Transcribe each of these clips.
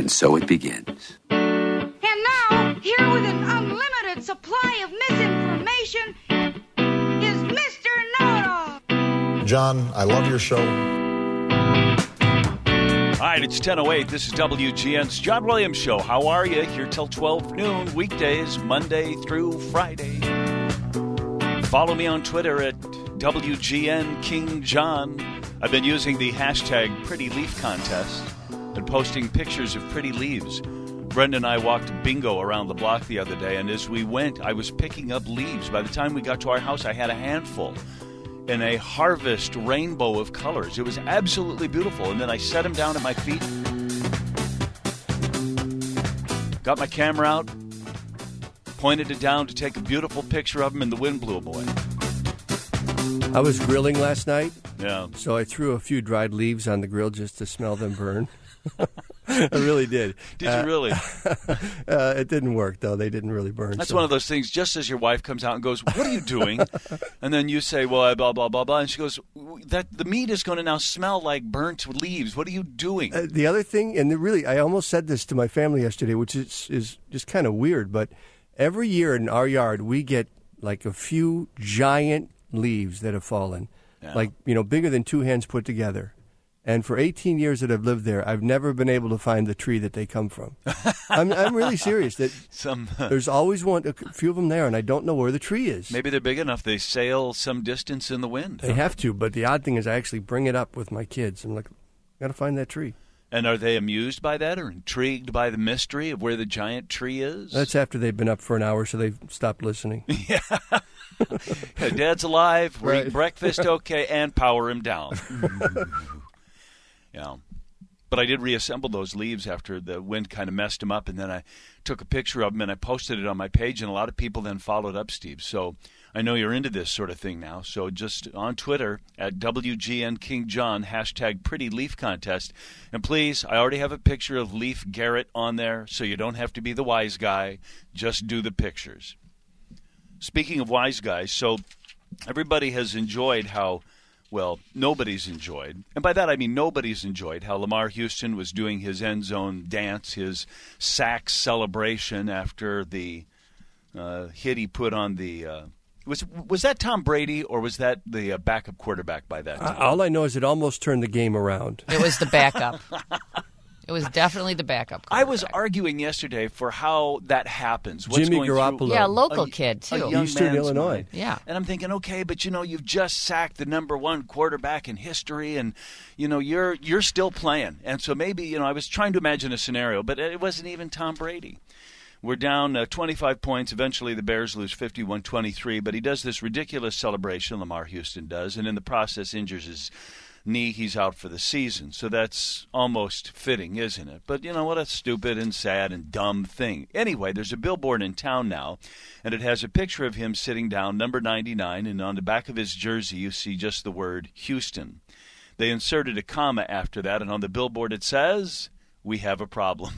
And so it begins. And now, here with an unlimited supply of misinformation is Mr. Know-It-All. John, I love your show. All right, it's 10:08. This is WGN's John Williams Show. How are you? Here till 12 noon, weekdays, Monday through Friday. Follow me on Twitter at WGN King John. I've been using the hashtag Pretty Leaf Contest and posting pictures of pretty leaves. Brenda and I walked bingo around the block the other day, and as we went, I was picking up leaves. By the time we got to our house, I had a handful in a harvest rainbow of colors. It was absolutely beautiful. And then I set them down at my feet, got my camera out, pointed it down to take a beautiful picture of them, and the wind blew them away. I was grilling last night, so I threw a few dried leaves on the grill just to smell them burn. I really did. Did you really? It didn't work, though. They didn't really burn. That's one of those things, just as your wife comes out and goes, "What are you doing?" And then you say, "Well, blah, blah, blah, blah." And she goes, "That the meat is going to now smell like burnt leaves. What are you doing?" The other thing, and really, I almost said this to my family yesterday, which is just kind of weird, but every year in our yard, we get like a few giant leaves that have fallen, bigger than two hands put together. And for 18 years that I've lived there, I've never been able to find the tree that they come from. I'm really serious. That there's always a few of them there, and I don't know where the tree is. Maybe they're big enough they sail some distance in the wind. They have to, but the odd thing is I actually bring it up with my kids. I'm like, got to find that tree. And are they amused by that or intrigued by the mystery of where the giant tree is? That's after they've been up for an hour, so they've stopped listening. Yeah. Dad's alive, we're eating breakfast, okay, and power him down. Yeah, but I did reassemble those leaves after the wind kind of messed them up, and then I took a picture of them and I posted it on my page, and a lot of people then followed up, Steve. So I know you're into this sort of thing now. So just on Twitter at WGN King John, hashtag Pretty Leaf Contest. And please, I already have a picture of Leif Garrett on there, so you don't have to be the wise guy. Just do the pictures. Speaking of wise guys, so everybody has enjoyed how... Well, nobody's enjoyed, and by that I mean nobody's enjoyed how Lamar Houston was doing his end zone dance, his sack celebration after the hit he put on the was that Tom Brady or was that the backup quarterback by that time? All I know is it almost turned the game around. It was the backup. It was definitely the backup. I was arguing yesterday for how that happens. What's Jimmy going Garoppolo. Yeah, a local kid, too. Eastern Illinois. Mind. Yeah. And I'm thinking, okay, but, you've just sacked the number one quarterback in history, and, you're still playing. And so maybe, I was trying to imagine a scenario, but it wasn't even Tom Brady. We're down 25 points. Eventually, the Bears lose 51-23, but he does this ridiculous celebration, Lamar Houston does, and in the process injures his knee. He's out for the season. So that's almost fitting, isn't it? But what a stupid and sad and dumb thing. Anyway, there's a billboard in town now, and it has a picture of him sitting down, number 99, and on the back of his jersey you see just the word Houston. They inserted a comma after that, and on the billboard it says, "We have a problem."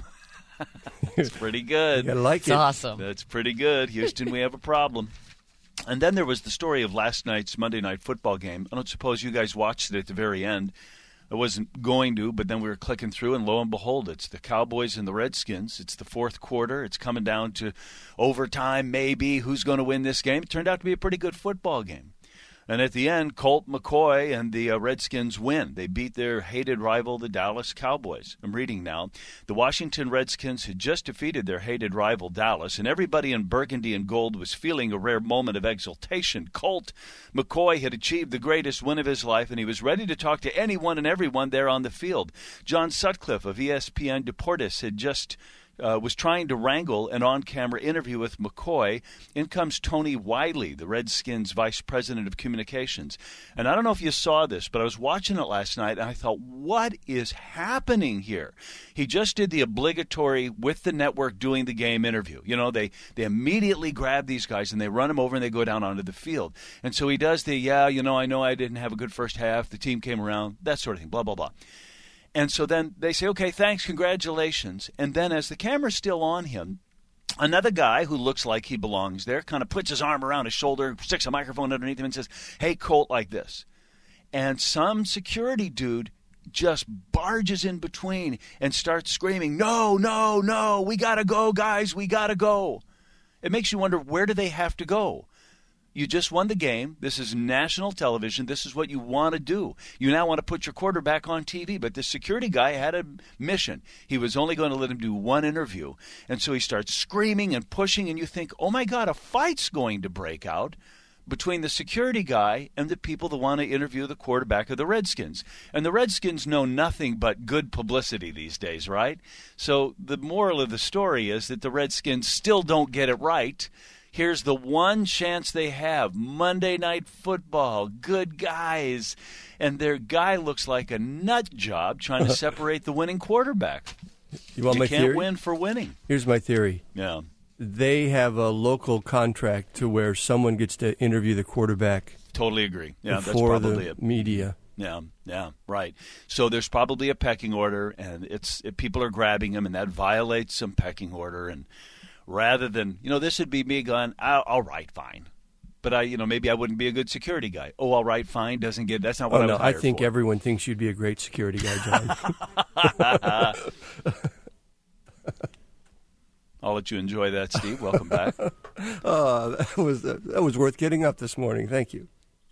It's pretty good. You like it's awesome. That's pretty good. Houston, we have a problem. And then there was the story of last night's Monday Night Football game. I don't suppose you guys watched it at the very end. I wasn't going to, but then we were clicking through, and lo and behold, it's the Cowboys and the Redskins. It's the fourth quarter. It's coming down to overtime, maybe. Who's going to win this game? It turned out to be a pretty good football game. And at the end, Colt McCoy and the Redskins win. They beat their hated rival, the Dallas Cowboys. I'm reading now. The Washington Redskins had just defeated their hated rival, Dallas, and everybody in burgundy and gold was feeling a rare moment of exultation. Colt McCoy had achieved the greatest win of his life, and he was ready to talk to anyone and everyone there on the field. John Sutcliffe of ESPN Deportes had just... was trying to wrangle an on-camera interview with McCoy. In comes Tony Wiley, the Redskins vice president of communications. And I don't know if you saw this, but I was watching it last night, and I thought, what is happening here? He just did the obligatory with the network doing the game interview. They immediately grab these guys, and they run them over, and they go down onto the field. And so he does I know I didn't have a good first half. The team came around, that sort of thing, blah, blah, blah. And so then they say, okay, thanks, congratulations. And then as the camera's still on him, another guy who looks like he belongs there kind of puts his arm around his shoulder, sticks a microphone underneath him and says, "Hey, Colt," like this. And some security dude just barges in between and starts screaming, "No, no, no, we got to go, guys, we got to go." It makes you wonder, where do they have to go? You just won the game. This is national television. This is what you want to do. You now want to put your quarterback on TV, but the security guy had a mission. He was only going to let him do one interview. And so he starts screaming and pushing, and you think, oh, my God, a fight's going to break out between the security guy and the people that want to interview the quarterback of the Redskins. And the Redskins know nothing but good publicity these days, right? So the moral of the story is that the Redskins still don't get it right. Here's the one chance they have. Monday Night Football, good guys. And their guy looks like a nut job trying to separate the winning quarterback. You want my can't theory? win for winning. Here's my theory. Yeah. They have a local contract to where someone gets to interview the quarterback. Totally agree. Yeah, that's before probably the it. media. Yeah, right. So there's probably a pecking order, and people are grabbing him, and that violates some pecking order. And rather than, this would be me going, all right, fine. But maybe I wouldn't be a good security guy. Oh, all right, fine. That's not what I was hired I think for. everyone thinks you'd be a great security guy, John. I'll let you enjoy that, Steve. Welcome back. That was worth getting up this morning. Thank you.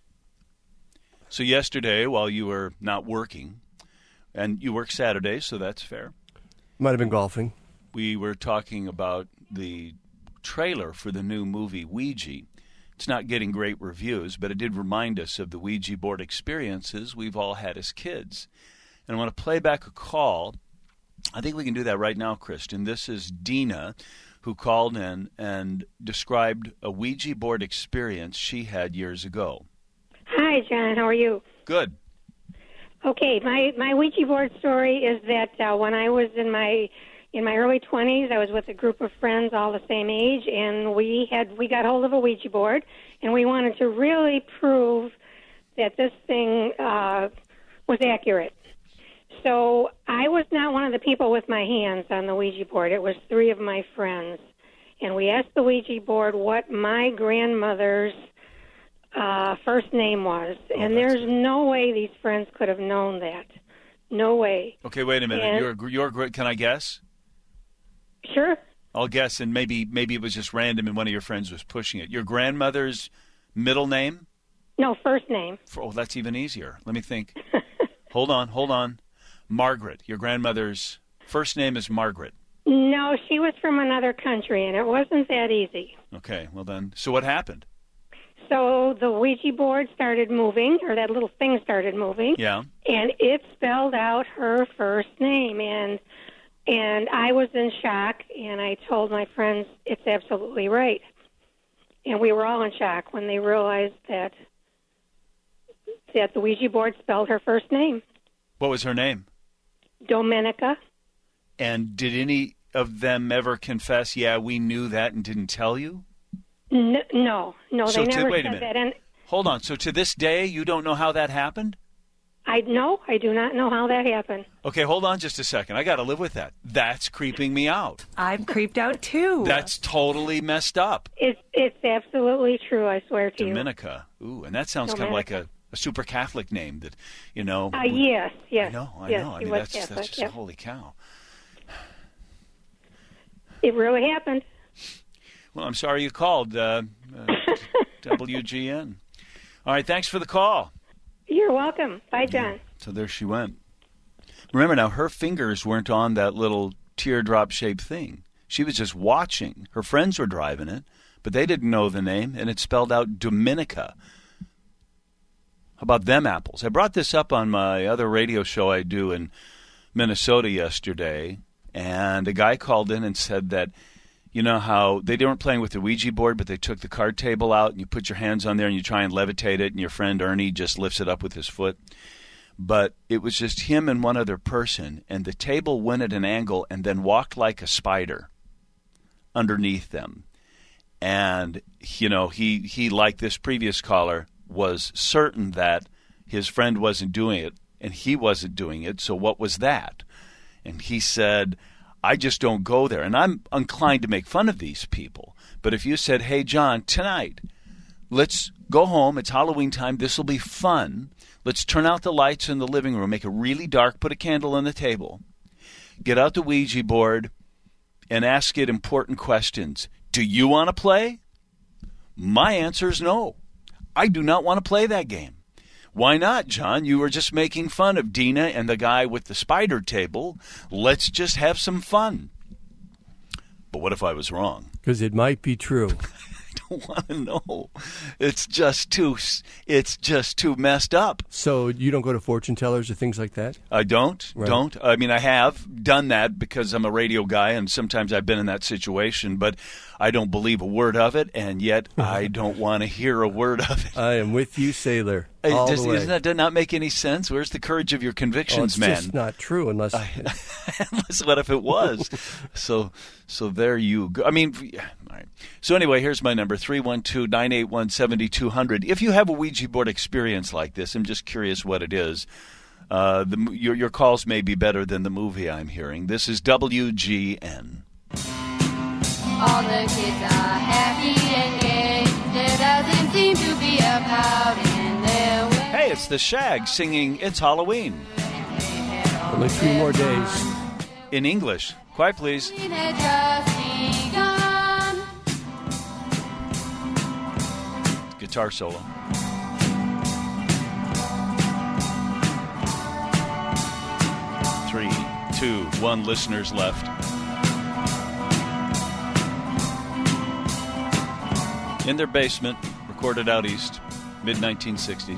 So yesterday, while you were not working, and you work Saturdays, so that's fair, Might have been golfing. we were talking about the trailer for the new movie Ouija. It's not getting great reviews, but it did remind us of the Ouija board experiences we've all had as kids. And I want to play back a call. I think we can do that right now, Kristen. This is Dina, who called in and described a Ouija board experience she had years ago. Hi, John. How are you? Good. Okay, my Ouija board story is that when I was in my early 20s, I was with a group of friends all the same age, and we got hold of a Ouija board, and we wanted to really prove that this thing was accurate. So I was not one of the people with my hands on the Ouija board. It was three of my friends, and we asked the Ouija board what my grandmother's first name was, and there's no way these friends could have known that. No way. Okay, wait a minute. You're can I guess? Sure. I'll guess, and maybe it was just random and one of your friends was pushing it. Your grandmother's middle name? No, first name. Oh, that's even easier. Let me think. Hold on. Margaret. Your grandmother's first name is Margaret. No, she was from another country, and it wasn't that easy. Okay, well then, so what happened? So the Ouija board started moving, or that little thing started moving. Yeah. And it spelled out her first name, and I was in shock, and I told my friends it's absolutely right. And we were all in shock when they realized that the Ouija board spelled her first name. What was her name? Domenica. And did any of them ever confess, yeah, we knew that and didn't tell you? No, So they never wait a said minute. that. And Hold on. So to this day, you don't know how that happened? I do not know how that happened. Okay, hold on just a second. I got to live with that. That's creeping me out. I'm creeped out too. That's totally messed up. It's absolutely true, I swear to you. Dominica. Ooh, and that sounds kind of like a super Catholic name that, Yes. I know. Yes, I he mean, was that's Catholic, just yeah. holy cow. It really happened. Well, I'm sorry you called WGN. All right, thanks for the call. You're welcome. Bye, John. So there she went. Remember now, her fingers weren't on that little teardrop-shaped thing. She was just watching. Her friends were driving it, but they didn't know the name, and it spelled out Dominica. How about them apples? I brought this up on my other radio show I do in Minnesota yesterday, and a guy called in and said that, you know how they weren't playing with the Ouija board, but they took the card table out, and you put your hands on there, and you try and levitate it, and your friend Ernie just lifts it up with his foot. But it was just him and one other person, and the table went at an angle and then walked like a spider underneath them. And, he like this previous caller, was certain that his friend wasn't doing it, and he wasn't doing it, so what was that? And he said, I just don't go there. And I'm inclined to make fun of these people. But if you said, hey, John, tonight, let's Go home. It's Halloween time. This will be fun. Let's turn out the lights in the living room, make it really dark, put a candle on the table, get out the Ouija board, and ask it important questions. Do you want to play? My answer is no. I do not want to play that game. Why not, John? You were just making fun of Dina and the guy with the spider table. Let's just have some fun. But what if I was wrong? Because it might be true. I don't want to know. It's just too messed up. So you don't go to fortune tellers or things like that? I don't. I mean, I have done that because I'm a radio guy, and sometimes I've been in that situation, but I don't believe a word of it, and yet I don't want to hear a word of it. I am with you, sailor. All the way. Doesn't that not make any sense? Where's the courage of your convictions, man? It's just not true unless... Unless what if it was? So there you go. I mean, all right. So anyway, here's my number, 312-981-7200. If you have a Ouija board experience like this, I'm just curious what it is. Your calls may be better than the movie I'm hearing. This is WGN. All the kids are happy and gay. There doesn't seem to be a cloud in their way. Hey, it's the Shags singing It's Halloween. Only 3 more days. In English. Quiet, please. It had just begun. Guitar solo. Three, two, one listeners left. In their basement, recorded out east, mid-1960s.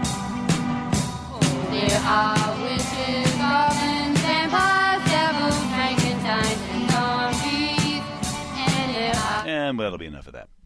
There are witches, goblins, vampires, devils, Frankensteins, and zombies. And there are... And, well, that'll be enough of that.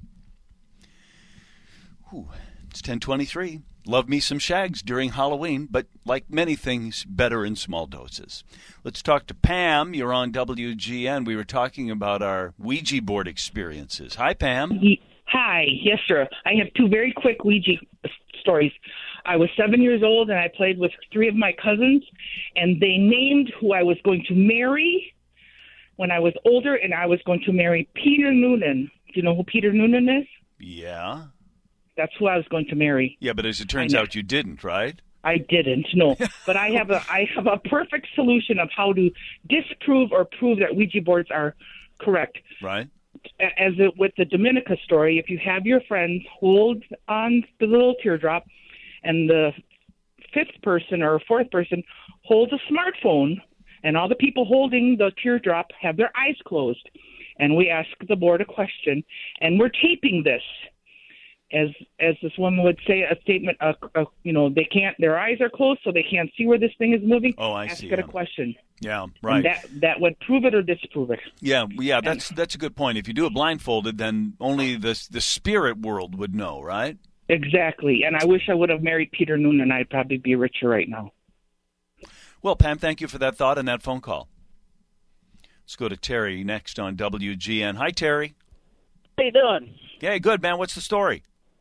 Whew. It's 10:23. Love me some Shags during Halloween, but like many things, better in small doses. Let's talk to Pam. You're on WGN. We were talking about our Ouija board experiences. Hi, Pam. Hi. Yes, sir. I have 2 very quick Ouija stories. I was 7 years old, and I played with 3 of my cousins, and they named who I was going to marry when I was older, and I was going to marry Peter Noonan. Do you know who Peter Noonan is? Yeah. That's who I was going to marry. Yeah, but as it turns out, you didn't, right? I didn't, no. But I have a perfect solution of how to disprove or prove that Ouija boards are correct. Right. As with the Dominica story, if you have your friends hold on the little teardrop, and the 5th person or 4th person holds a smartphone, and all the people holding the teardrop have their eyes closed, and we ask the board a question, and we're taping this. As this woman would say, a statement, they can't, their eyes are closed, so they can't see where this thing is moving. Oh, I ask see. Ask it a question. Yeah, right. And that would prove it or disprove it. Yeah, that's a good point. If you do it blindfolded, then only the spirit world would know, right? Exactly. And I wish I would have married Peter Noonan. I'd probably be richer right now. Well, Pam, thank you for that thought and that phone call. Let's go to Terry next on WGN. Hi, Terry. How you doing? Hey, good, man. What's the story?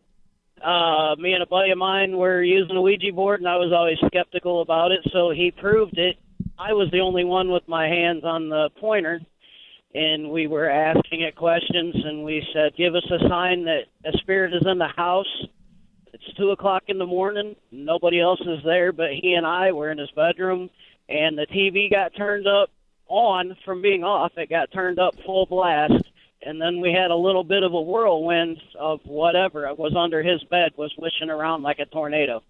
Me and a buddy of mine were using a Ouija board, and I was always skeptical about it, so he proved it. I was the only one with my hands on the pointer, and we were asking it questions, and we said, give us a sign that a spirit is in the house. It's 2 o'clock in the morning. Nobody else is there, but he and I were in his bedroom, and the TV got turned up on from being off. It got turned up full blast. And then we had a little bit of a whirlwind of whatever was under his bed was wishing around like a tornado.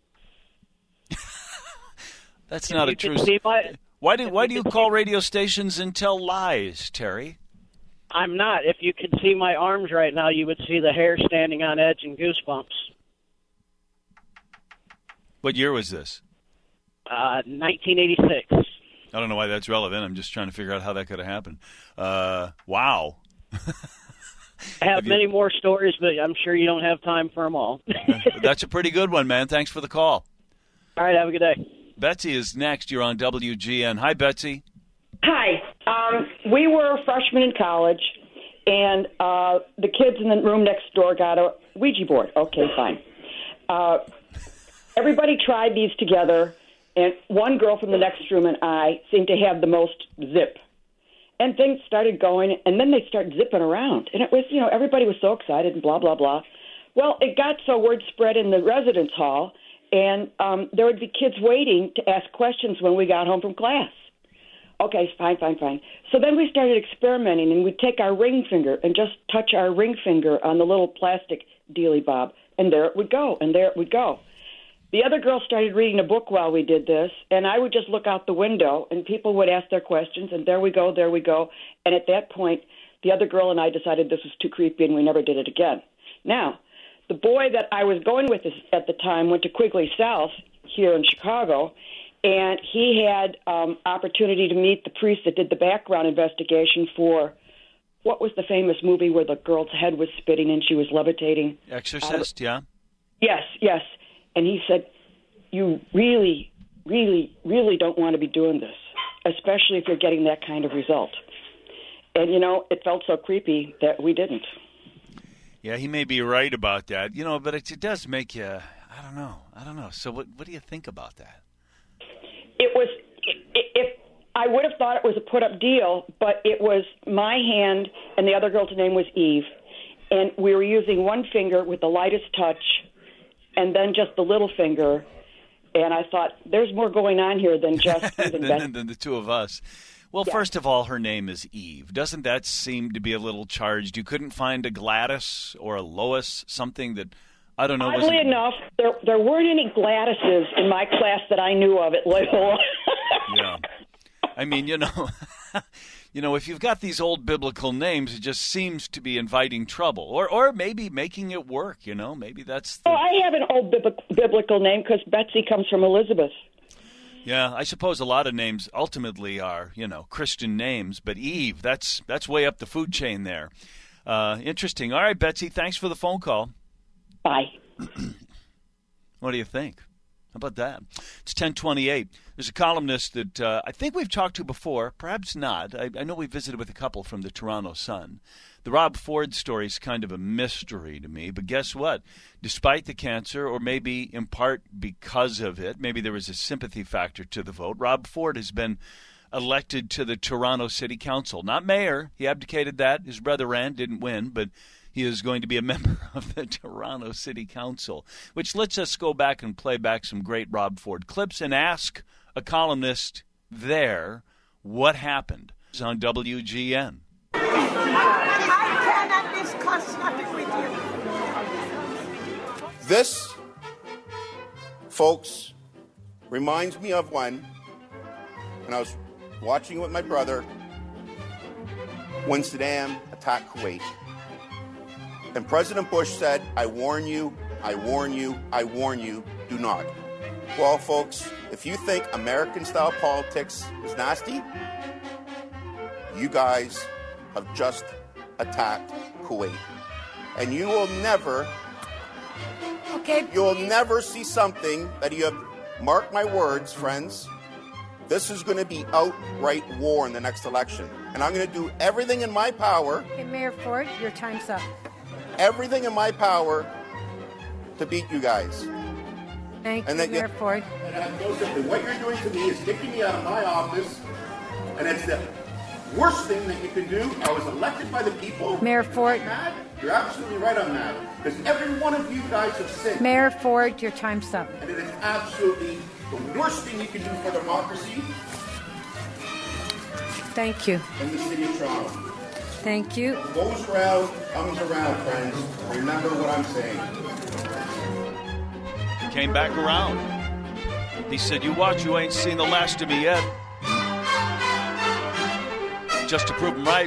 That's not a true story. Why do you call radio stations and tell lies, Terry? I'm not. If you could see my arms right now, you would see the hair standing on edge and goosebumps. What year was this? 1986. I don't know why that's relevant. I'm just trying to figure out how that could have happened. Wow. I have many more stories, but I'm sure you don't have time for them all. That's a pretty good one, man. Thanks for the call. All right, have a good day. Betsy is next. You're on WGN. Hi, Betsy. Hi. We were freshmen in college, and the kids in the room next door got a Ouija board. Okay, fine. Everybody tried these together, and one girl from the next room and I seemed to have the most zip. And things started going, and then they started zipping around. And it was, everybody was so excited and blah, blah, blah. Well, it got so word spread in the residence hall, and there would be kids waiting to ask questions when we got home from class. Okay, fine. So then we started experimenting, and we'd take our ring finger and just touch our ring finger on the little plastic dealy bob, and there it would go, and there it would go. The other girls started reading a book while we did this, and I would just look out the window, and people would ask their questions, and there we go. And at that point, the other girl and I decided this was too creepy, and we never did it again. Now, the boy that I was going with at the time went to Quigley South here in Chicago, and he had opportunity to meet the priest that did the background investigation for what was the famous movie where the girl's head was spitting and she was levitating? Exorcist, yeah. Yes. And he said, you really, really, really don't want to be doing this, especially if you're getting that kind of result. And, it felt so creepy that we didn't. Yeah, he may be right about that, but it does make you, I don't know. So what do you think about that? I would have thought it was a put-up deal, but it was my hand, and the other girl's name was Eve, and we were using one finger with the lightest touch, and then just the little finger, and I thought, there's more going on here than just than the two of us. Well, yeah. First of all, her name is Eve. Doesn't that seem to be a little charged? You couldn't find a Gladys or a Lois, something that, I don't know. Oddly enough, there weren't any Gladyses in my class that I knew of at Loyola. Yeah. I mean, if you've got these old biblical names, it just seems to be inviting trouble, or maybe making it work. Maybe that's. I have an old biblical name because Betsy comes from Elizabeth. Yeah, I suppose a lot of names ultimately are, Christian names, but Eve, that's way up the food chain there. Interesting. All right, Betsy, thanks for the phone call. Bye. What do you think? How about that? It's 10:28. There's a columnist that I think we've talked to before, perhaps not. I know we visited with a couple from the Toronto Sun. The Rob Ford story is kind of a mystery to me, but guess what? Despite the cancer, or maybe in part because of it, maybe there was a sympathy factor to the vote, Rob Ford has been elected to the Toronto City Council. Not mayor. He abdicated that. His brother Rand didn't win, but he is going to be a member of the Toronto City Council, which lets us go back and play back some great Rob Ford clips and ask a columnist there what happened. It's on WGN. I cannot discuss nothing with you. This, folks, reminds me of when I was watching it with my brother when Saddam attacked Kuwait. And President Bush said, I warn you, do not. Well, folks, if you think American-style politics is nasty, you guys have just attacked Kuwait. And you will never, never see something that you have, mark my words, friends, this is going to be outright war in the next election. And I'm going to do everything in my power. Okay, Mayor Ford, your time's up. Everything in my power to beat you guys. Thank you, Mayor Ford. And what you're doing to me is kicking me out of my office, and it's the worst thing that you can do. I was elected by the people. Mayor Ford. Mad? You're absolutely right on that. Because every one of you guys have sinned. Mayor Ford, your time's up. And it is absolutely the worst thing you can do for democracy. Thank you. In the city of Toronto. Thank you. What goes around comes around, friends. Remember what I'm saying. Came back around. He said, you watch, you ain't seen the last of me yet. Just to prove him right.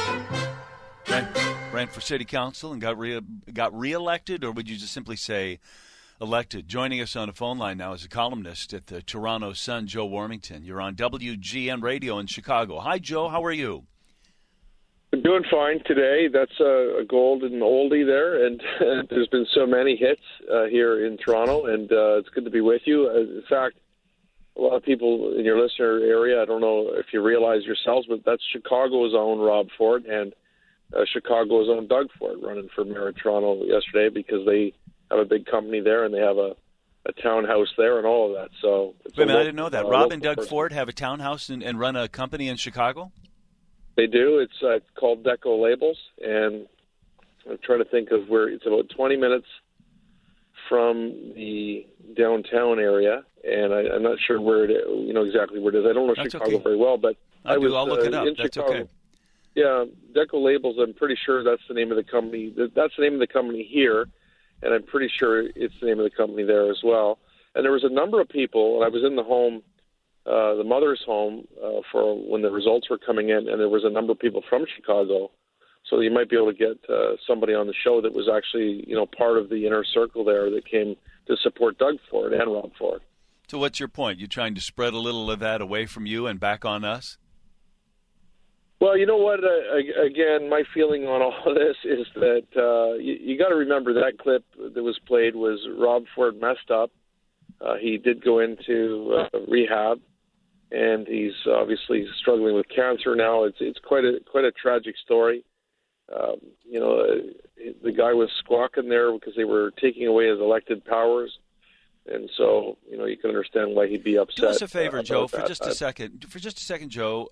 Ran for city council and got reelected, or would you just simply say elected? Joining us on the phone line now is a columnist at the Toronto Sun, Joe Warmington. You're on WGN Radio in Chicago. Hi, Joe. How are you? I'm doing fine today. That's a golden oldie there, and there's been so many hits here in Toronto, and it's good to be with you. In fact, a lot of people in your listener area, I don't know if you realize yourselves, but that's Chicago's own Rob Ford and Chicago's own Doug Ford running for mayor of Toronto yesterday because they have a big company there and they have a townhouse there and all of that. So wait a minute, I didn't know that. Rob and Doug Ford have a townhouse and run a company in Chicago? They do. It's called Deco Labels, and I'm trying to think of where it's about 20 minutes from the downtown area, and I'm not sure where it, exactly where it is. I don't know That's Chicago okay. very well, but I'll look it up. In That's Chicago. okay. Yeah, Deco Labels. I'm pretty sure that's the name of the company. That's the name of the company here, and I'm pretty sure it's the name of the company there as well. And there was a number of people, and I was in the home, the mother's home, for when the results were coming in, and there was a number of people from Chicago. So you might be able to get somebody on the show that was actually, part of the inner circle there that came to support Doug Ford and Rob Ford. So what's your point? You trying to spread a little of that away from you and back on us? Well, you know what? Again, my feeling on all of this is that you got to remember that clip that was played was Rob Ford messed up. He did go into rehab, and he's obviously struggling with cancer now. It's quite a tragic story. The guy was squawking there because they were taking away his elected powers. And so, you can understand why he'd be upset. Do us a favor, Joe, for just a second. For just a second, Joe,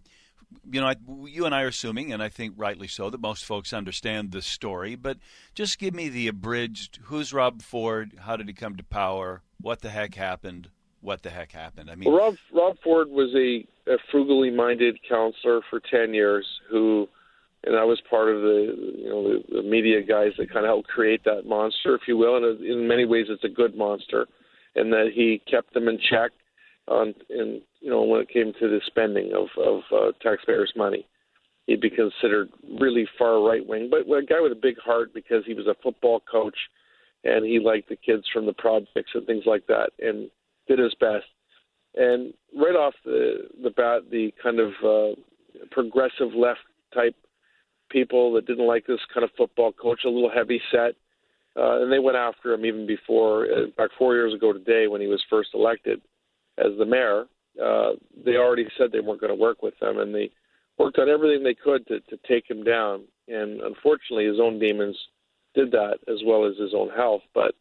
you and I are assuming, and I think rightly so, that most folks understand this story, but just give me the abridged, who's Rob Ford, how did he come to power, what the heck happened, I mean, well, Rob Ford was a frugally minded counselor for 10 years and I was part of the media guys that kind of helped create that monster, if you will, and in many ways it's a good monster, and that he kept them in check when it came to the spending of taxpayers' money. He'd be considered really far right-wing, but a guy with a big heart because he was a football coach and he liked the kids from the projects and things like that and did his best. And right off the bat, the kind of progressive left type people that didn't like this kind of football coach, a little heavy set, and they went after him even before, in fact, 4 years ago today when he was first elected as the mayor. They already said they weren't going to work with him, and they worked on everything they could to take him down. And unfortunately, his own demons did that as well as his own health. But,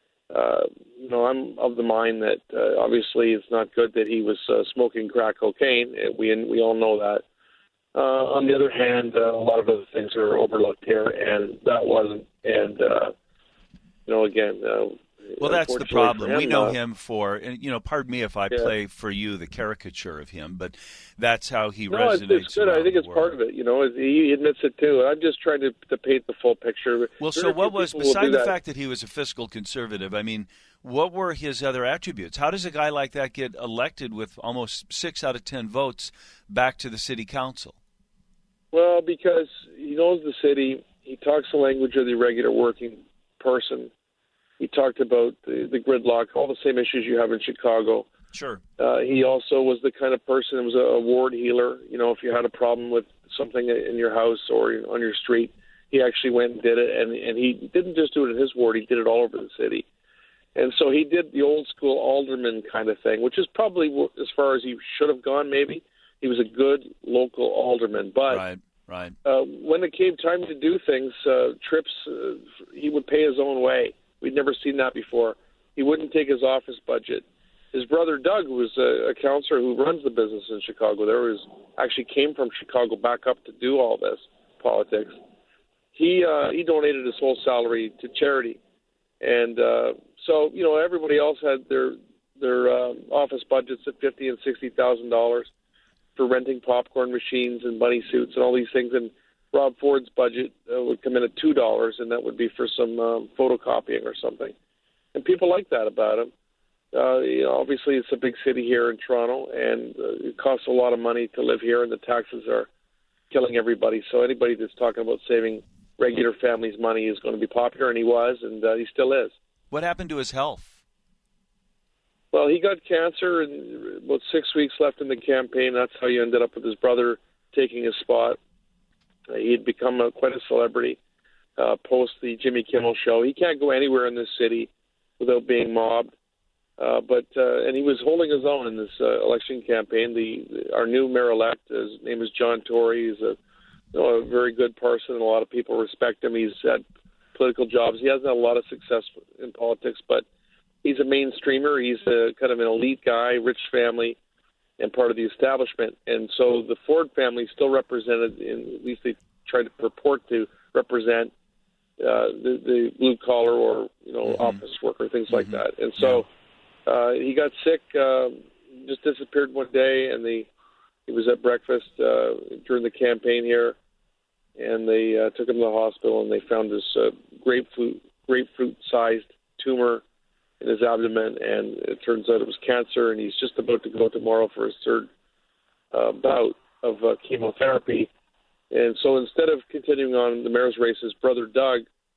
I'm of the mind that obviously it's not good that he was smoking crack cocaine. We all know that. On the other hand, a lot of other things are overlooked here, and that wasn't. And, again... well, that's the problem. We know him for, and pardon me if I play for you the caricature of him, but that's how he resonates. It's good. I think it's part of it. He admits it too. I'm just trying to paint the full picture. Well, so what was, beside the fact that he was a fiscal conservative, I mean, what were his other attributes? How does a guy like that get elected with almost 6 out of 10 votes back to the city council? Well, because he knows the city. He talks the language of the regular working person. He talked about the gridlock, all the same issues you have in Chicago. Sure. He also was the kind of person who was a ward healer. If you had a problem with something in your house or on your street, he actually went and did it. And he didn't just do it in his ward. He did it all over the city. And so he did the old school alderman kind of thing, which is probably as far as he should have gone maybe. He was a good local alderman. But right. When it came time to do things, trips, he would pay his own way. We'd never seen that before. He wouldn't take his office budget. His brother Doug, who was a counselor who runs the business in Chicago, actually came from Chicago back up to do all this politics. He donated his whole salary to charity, and so everybody else had their office budgets at $50,000 and $60,000 for renting popcorn machines and bunny suits and all these things, and Rob Ford's budget would come in at $2, and that would be for some photocopying or something. And people like that about him. Obviously, it's a big city here in Toronto, and it costs a lot of money to live here, and the taxes are killing everybody. So anybody that's talking about saving regular families' money is going to be popular, and he was, and he still is. What happened to his health? Well, he got cancer, and about 6 weeks left in the campaign. That's how you ended up with his brother taking his spot. He had become quite a celebrity post the Jimmy Kimmel show. He can't go anywhere in this city without being mobbed. And he was holding his own in this election campaign. Our new mayor-elect, his name is John Tory. He's a very good person, and a lot of people respect him. He's had political jobs. He hasn't had a lot of success in politics, but he's a mainstreamer. He's a kind of an elite guy, rich family, and part of the establishment. And so the Ford family is still represented, at least they try to purport to represent the blue collar or office worker, things like that. And so he got sick, just disappeared one day, and he was at breakfast during the campaign here, and they took him to the hospital, and they found this grapefruit-sized tumor in his abdomen, and it turns out it was cancer, and he's just about to go tomorrow for his third bout of chemotherapy. And so instead of continuing on the mayor's race, his brother Doug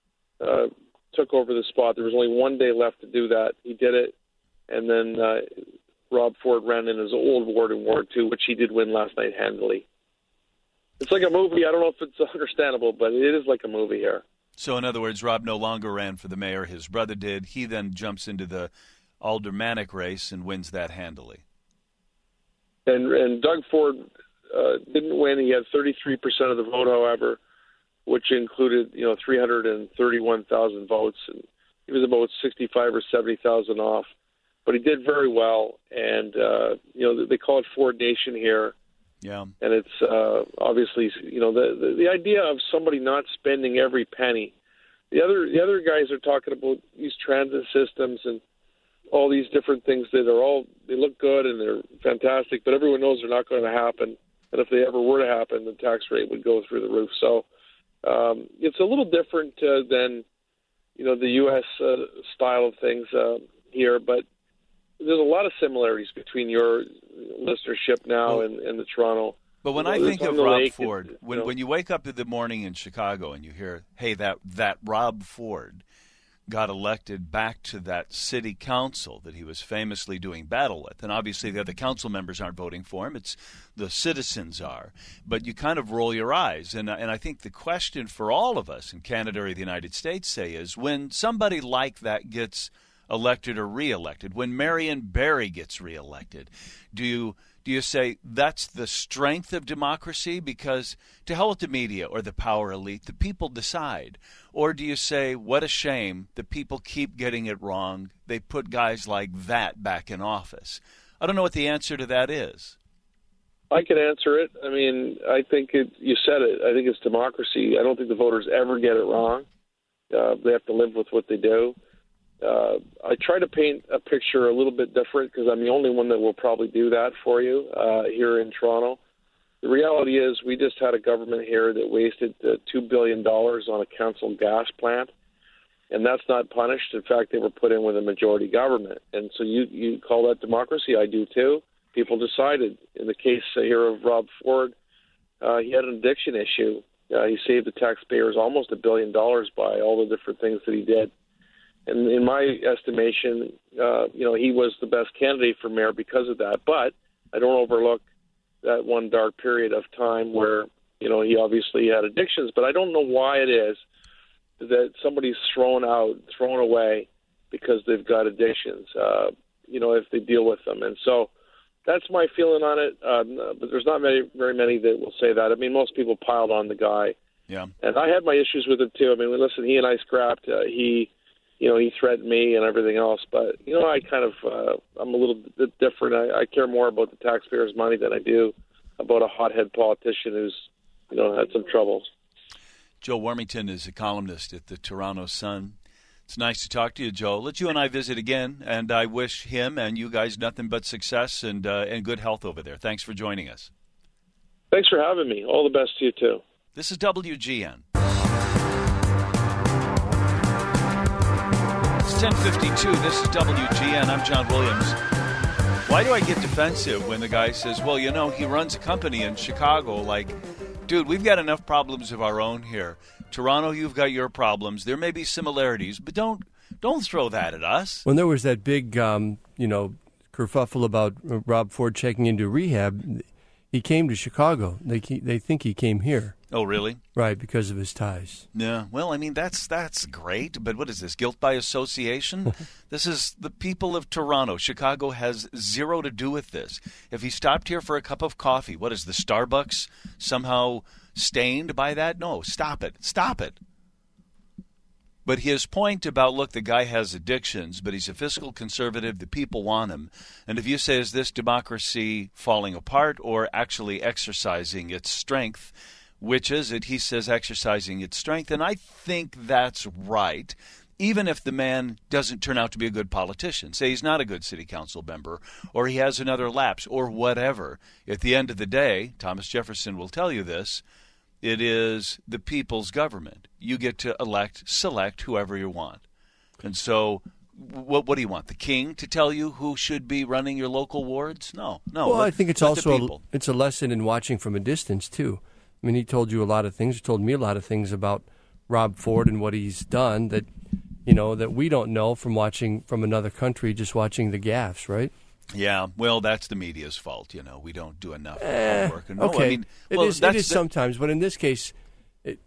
took over the spot. There was only one day left to do that. He did it, and then Rob Ford ran in his old ward in Ward 2, which he did win last night handily. It's like a movie. I don't know if it's understandable, but it is like a movie here. So, in other words, Rob no longer ran for the mayor. His brother did. He then jumps into the aldermanic race and wins that handily. And Doug Ford didn't win. He had 33% of the vote, however, which included 331,000 votes, and he was about 65 or 70,000 off. But he did very well, and they call it Ford Nation here. Yeah, and it's obviously the idea of somebody not spending every penny. The other guys are talking about these transit systems and all these different things that they look good and they're fantastic, but everyone knows they're not going to happen. And if they ever were to happen, the tax rate would go through the roof. So it's a little different than the U.S. Style of things here, but there's a lot of similarities between your listenership now and the Toronto. But when I think of Rob Ford, when you wake up in the morning in Chicago and you hear, hey, that Rob Ford got elected back to that city council that he was famously doing battle with, and obviously the other council members aren't voting for him, it's the citizens are, but you kind of roll your eyes. And I think the question for all of us in Canada or the United States, say, is when somebody like that gets elected or reelected, when Marion Barry gets reelected, do you say that's the strength of democracy because to hell with the media or the power elite, the people decide? Or do you say, what a shame, the people keep getting it wrong, they put guys like that back in office? I don't know what the answer to that is. I can answer it. I mean, I think you said it. I think it's democracy. I don't think the voters ever get it wrong. They have to live with what they do. I try to paint a picture a little bit different because I'm the only one that will probably do that for you here in Toronto. The reality is we just had a government here that wasted $2 billion on a council gas plant, and that's not punished. In fact, they were put in with a majority government. And so you call that democracy? I do too. People decided. In the case here of Rob Ford, he had an addiction issue. He saved the taxpayers almost $1 billion by all the different things that he did. And in my estimation, he was the best candidate for mayor because of that. But I don't overlook that one dark period of time where, he obviously had addictions. But I don't know why it is that somebody's thrown away because they've got addictions, if they deal with them. And so that's my feeling on it. But there's not very many that will say that. I mean, most people piled on the guy. Yeah. And I had my issues with him, too. I mean, listen, he and I scrapped. He threatened me and everything else. But, I kind of, I'm a little bit different. I care more about the taxpayers' money than I do about a hothead politician who's, had some troubles. Joe Warmington is a columnist at the Toronto Sun. It's nice to talk to you, Joe. Let you and I visit again, and I wish him and you guys nothing but success and good health over there. Thanks for joining us. Thanks for having me. All the best to you, too. This is WGN. 10:52. This is WGN. I'm John Williams. Why do I get defensive when the guy says, well, he runs a company in Chicago? Like, dude, we've got enough problems of our own here. Toronto, you've got your problems. There may be similarities, but don't throw that at us. When there was that big, kerfuffle about Rob Ford checking into rehab, he came to Chicago. They think he came here. Oh, really? Right, because of his ties. Yeah. Well, I mean, that's great, but what is this, guilt by association? This is the people of Toronto. Chicago has zero to do with this. If he stopped here for a cup of coffee, what is the Starbucks somehow stained by that? No, stop it. Stop it. But his point about, look, the guy has addictions, but he's a fiscal conservative, the people want him. And if you say, is this democracy falling apart or actually exercising its strength? which is it? He says exercising its strength, and I think that's right. Even if the man doesn't turn out to be a good politician, say he's not a good city council member, or he has another lapse, or whatever, at the end of the day, Thomas Jefferson will tell you this, it is the people's government. You get to select whoever you want. And so what do you want, the king to tell you who should be running your local wards? No. Well, I think it's also it's a lesson in watching from a distance, too. I mean, he told you a lot of things. He told me a lot of things about Rob Ford and what he's done that that we don't know from watching from another country, just watching the gaffes, right? Yeah, well, that's the media's fault. We don't do enough homework. No, okay, I mean, it is sometimes, but in this case, the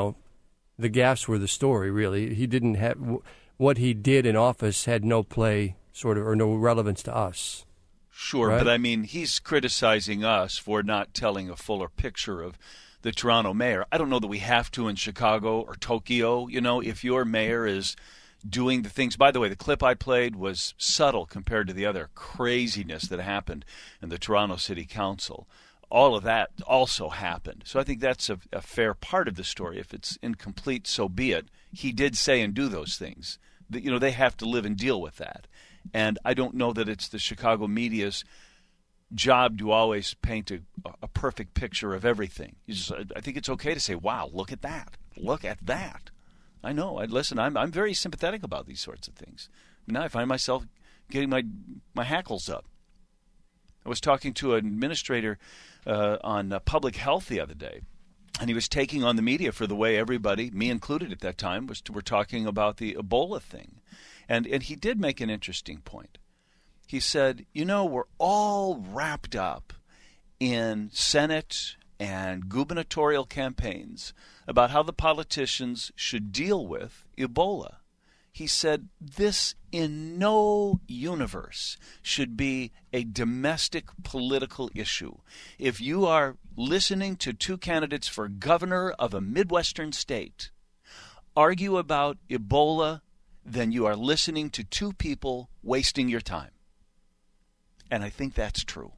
gaffes were the story. Really, he didn't have what he did in office had no play, sort of, or no relevance to us. Sure, right? But I mean, he's criticizing us for not telling a fuller picture of the Toronto mayor. I don't know that we have to in Chicago or Tokyo. If your mayor is doing the things. By the way, the clip I played was subtle compared to the other craziness that happened in the Toronto City Council. All of that also happened. So I think that's a fair part of the story. If it's incomplete, so be it. He did say and do those things. They have to live and deal with that. And I don't know that it's the Chicago media's job to always paint a perfect picture of everything. I think it's okay to say, wow, look at that. Look at that. I know. Listen, I'm very sympathetic about these sorts of things. Now I find myself getting my hackles up. I was talking to an administrator on public health the other day, and he was taking on the media for the way everybody, me included at that time, were talking about the Ebola thing. And he did make an interesting point. He said, we're all wrapped up in Senate and gubernatorial campaigns about how the politicians should deal with Ebola. He said, this in no universe should be a domestic political issue. If you are listening to two candidates for governor of a Midwestern state argue about Ebola, then you are listening to two people wasting your time. And I think that's true.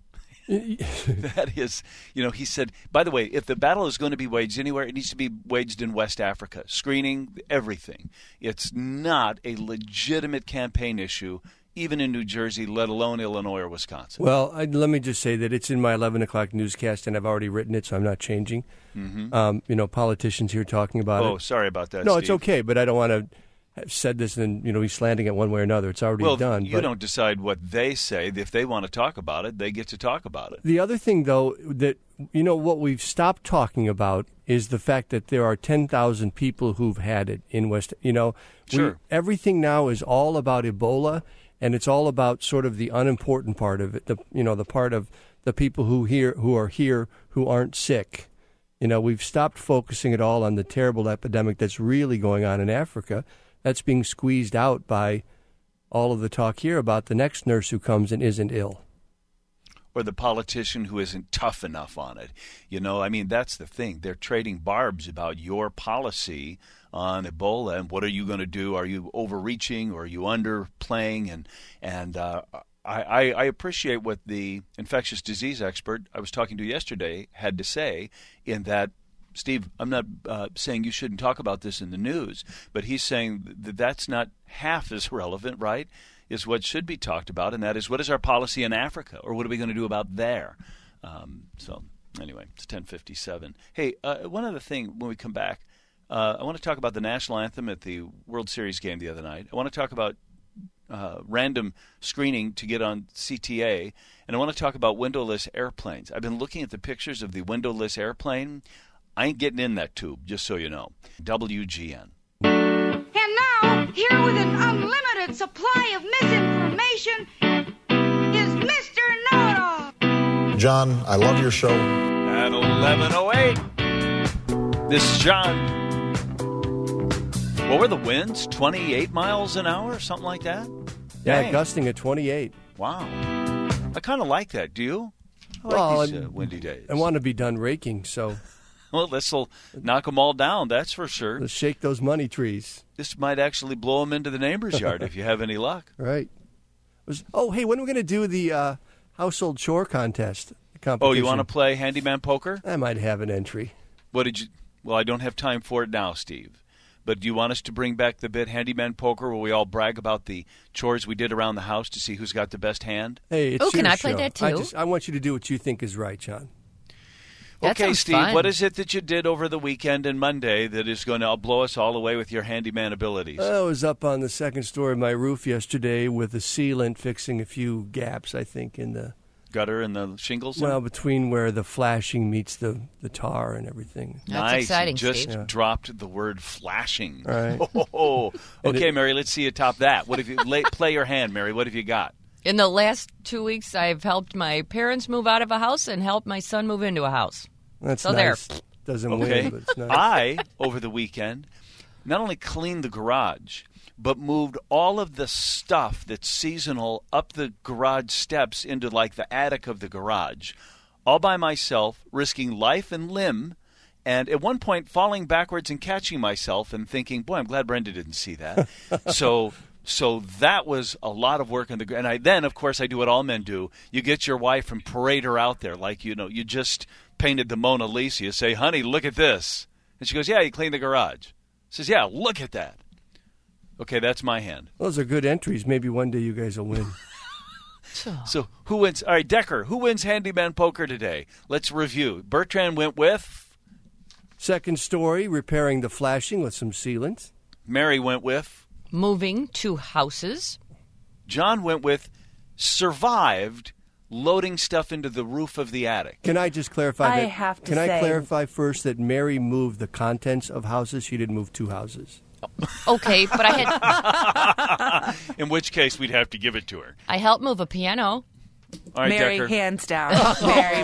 That is, he said, by the way, if the battle is going to be waged anywhere, it needs to be waged in West Africa. Screening, everything. It's not a legitimate campaign issue, even in New Jersey, let alone Illinois or Wisconsin. Well, let me just say that it's in my 11 o'clock newscast, and I've already written it, so I'm not changing. Mm-hmm. Politicians here talking about it. Oh, sorry about that, No, Steve. It's okay, but I don't want to have said this and, he's slandering it one way or another. It's already done. You don't decide what they say. If they want to talk about it, they get to talk about it. The other thing, though, that, what we've stopped talking about is the fact that there are 10,000 people who've had it in West, Sure. Everything now is all about Ebola, and it's all about sort of the unimportant part of it, the part of the people who are here who aren't sick. We've stopped focusing at all on the terrible epidemic that's really going on in Africa. That's being squeezed out by all of the talk here about the next nurse who comes and isn't ill. Or the politician who isn't tough enough on it. That's the thing. They're trading barbs about your policy on Ebola and what are you going to do? Are you overreaching or are you underplaying? And I appreciate what the infectious disease expert I was talking to yesterday had to say in that, Steve, I'm not saying you shouldn't talk about this in the news, but he's saying that that's not half as relevant, right, is what should be talked about, and that is what is our policy in Africa, or what are we going to do about there? So anyway, it's 10:57. Hey, one other thing when we come back, I want to talk about the national anthem at the World Series game the other night. I want to talk about random screening to get on CTA, and I want to talk about windowless airplanes. I've been looking at the pictures of the windowless airplane. I ain't getting in that tube, just so you know. WGN. And now, here with an unlimited supply of misinformation is Mr. Know-It-All. John, I love your show. At 11:08, this is John. What were the winds? 28 miles an hour, something like that? Yeah, Dang. Gusting at 28. Wow. I kind of like that. Do you? I like these windy days. I want to be done raking, so... Well, this will knock them all down, that's for sure. Let's shake those money trees. This might actually blow them into the neighbor's yard if you have any luck. Right. Hey, when are we going to do the household chore contest competition? Oh, you want to play handyman poker? I might have an entry. What did you? Well, I don't have time for it now, Steve. But do you want us to bring back the bit Handyman Poker where we all brag about the chores we did around the house to see who's got the best hand? Hey, it's Oh, can your I play show. that too? I want you to do what you think is right, John. That Okay, sounds Steve, fun. what is it that you did over the weekend and Monday that is going to blow us all away with your handyman abilities? I was up on the second story of my roof yesterday with a sealant, fixing a few gaps, I think, in the Gutter and the shingles? well, between where the flashing meets the tar and everything. That's nice. exciting, You just Steve. dropped the word flashing. Right. Oh. And Okay, it- Mary, let's see you top that. What have you play your hand, Mary? What have you got? In the last 2 weeks, I've helped my parents move out of a house and helped my son move into a house. That's So nice. there. Doesn't Okay. win, but it's nice. I, over the weekend, not only cleaned the garage, but moved all of the stuff that's seasonal up the garage steps into like the attic of the garage, all by myself, risking life and limb, and at one point falling backwards and catching myself and thinking, boy, I'm glad Brenda didn't see that. So that was a lot of work. And then, of course, I do what all men do. You get your wife and parade her out there like, you just painted the Mona Lisa. You say, honey, look at this. And she goes, yeah, you cleaned the garage. Says, yeah, look at that. Okay, that's my hand. Those are good entries. Maybe one day you guys will win. So who wins? All right, Decker, who wins Handyman Poker today? Let's review. Bertrand went with? Second story, repairing the flashing with some sealant. Mary went with? Moving to houses. John went with survived loading stuff into the roof of the attic. Can I just clarify I that? have to Can I say- clarify first that Mary moved the contents of houses? She didn't move two houses. Okay, but I In which case, we'd have to give it to her. helped move a piano. All right, Mary, Decker. hands down. Mary.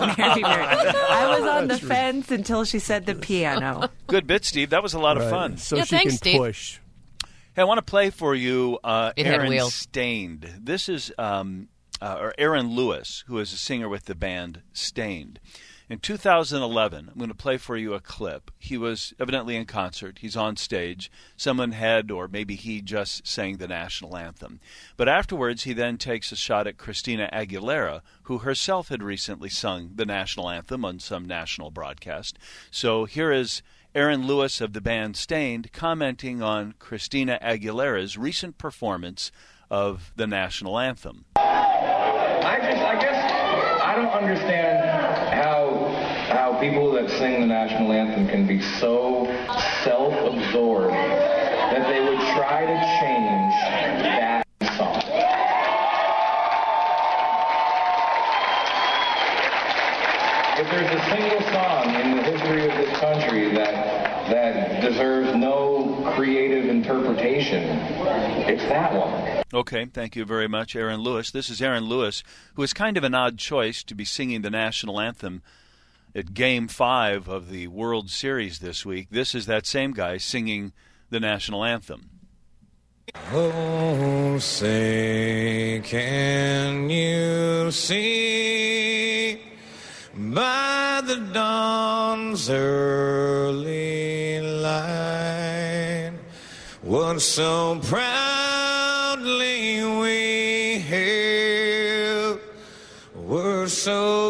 I was on the fence until she said the piano. Good bit, Steve. That was a lot of Right. fun. So Yeah, she thanks, can Steve. push. Hey, I want to play for you It had Aaron wheels. Stained. This is or Aaron Lewis, who is a singer with the band Stained. In 2011, I'm going to play for you a clip. He was evidently in concert. He's on stage. Someone had, or maybe he just sang the national anthem. But afterwards, he then takes a shot at Christina Aguilera, who herself had recently sung the national anthem on some national broadcast. So here is Aaron Lewis of the band Stained commenting on Christina Aguilera's recent performance of the national anthem. I guess I don't understand how people that sing the national anthem can be so self-absorbed that they would try to change that song. If there's a single song in the history of this country that deserves no creative interpretation, it's that one. Okay, thank you very much, Aaron Lewis. This is Aaron Lewis, who is kind of an odd choice to be singing the national anthem at Game 5 of the World Series this week. This is that same guy singing the national anthem. Oh, say, can you see by the dawn's early light what so proudly we hailed were so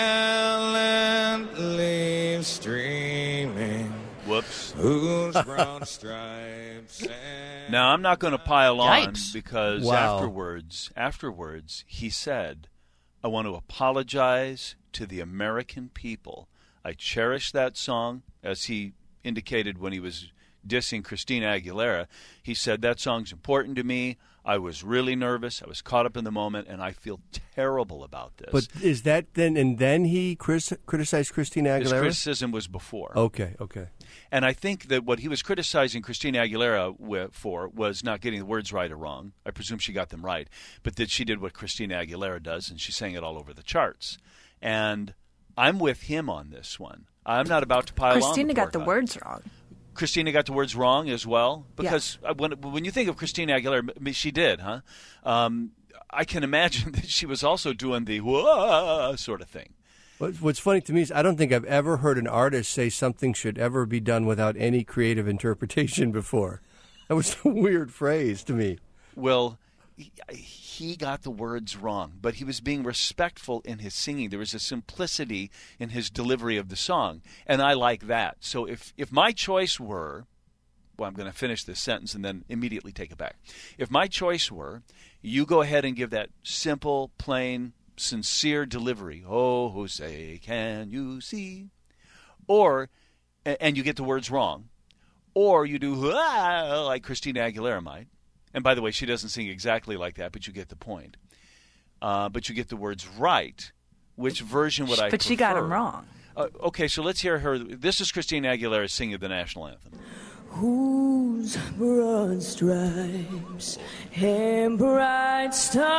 gallantly streaming? Whoops. Whose broad stripes and Now, I'm not going to pile on Yipes. because Wow. afterwards, he said, I want to apologize to the American people. I cherish that song, as he indicated when he was dissing Christina Aguilera. He said, that song's important to me. I was really nervous. I was caught up in the moment, and I feel terrible about this. But is that then? And then he criticized Christina His Aguilera. criticism was before. Okay. And I think that what he was criticizing Christina Aguilera for was not getting the words right or wrong. I presume she got them right. But that she did what Christina Aguilera does, and she sang it all over the charts. And I'm with him on this one. I'm not about to pile on. Christina got the words wrong. Christina got the words wrong as well? Because when you think of Christina Aguilera, she did, huh? I can imagine that she was also doing the whoa sort of thing. What's funny to me is I don't think I've ever heard an artist say something should ever be done without any creative interpretation before. That was a weird phrase to me. Well, he got the words wrong, but he was being respectful in his singing. There was a simplicity in his delivery of the song, and I like that. So if my choice were, well, I'm going to finish this sentence and then immediately take it back. If my choice were, you go ahead and give that simple, plain, sincere delivery. Oh, Jose, can you see? Or, and you get the words wrong. Or you do, like Christina Aguilera might. And by the way, she doesn't sing exactly like that, but you get the point. But you get the words right. Which version would I prefer? But she got them wrong. Okay, so let's hear her. This is Christina Aguilera singing the national anthem. Whose broad stripes and bright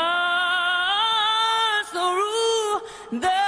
stars through the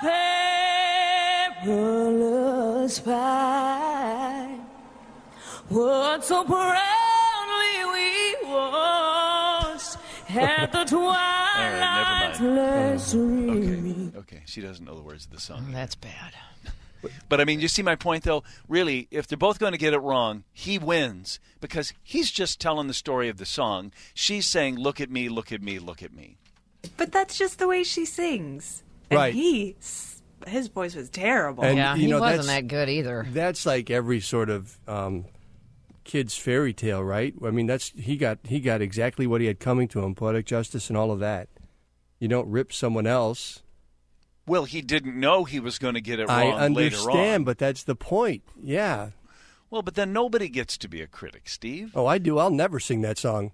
perilous fight, what so proudly we watched at the twilight's last streaming. Okay, she doesn't know the words of the song. That's bad. But, I mean, you see my point, though? Really, if they're both going to get it wrong, he wins because he's just telling the story of the song. She's saying, look at me, look at me, look at me. But that's just the way she sings. And Right. his voice was terrible. And, he wasn't that good either. That's like every sort of kid's fairy tale, right? I mean, he got exactly what he had coming to him, poetic justice and all of that. You don't rip someone else. Well, he didn't know he was going to get it wrong I later on. understand, but that's the point. Yeah. Well, but then nobody gets to be a critic, Steve. Oh, I do. I'll never sing that song.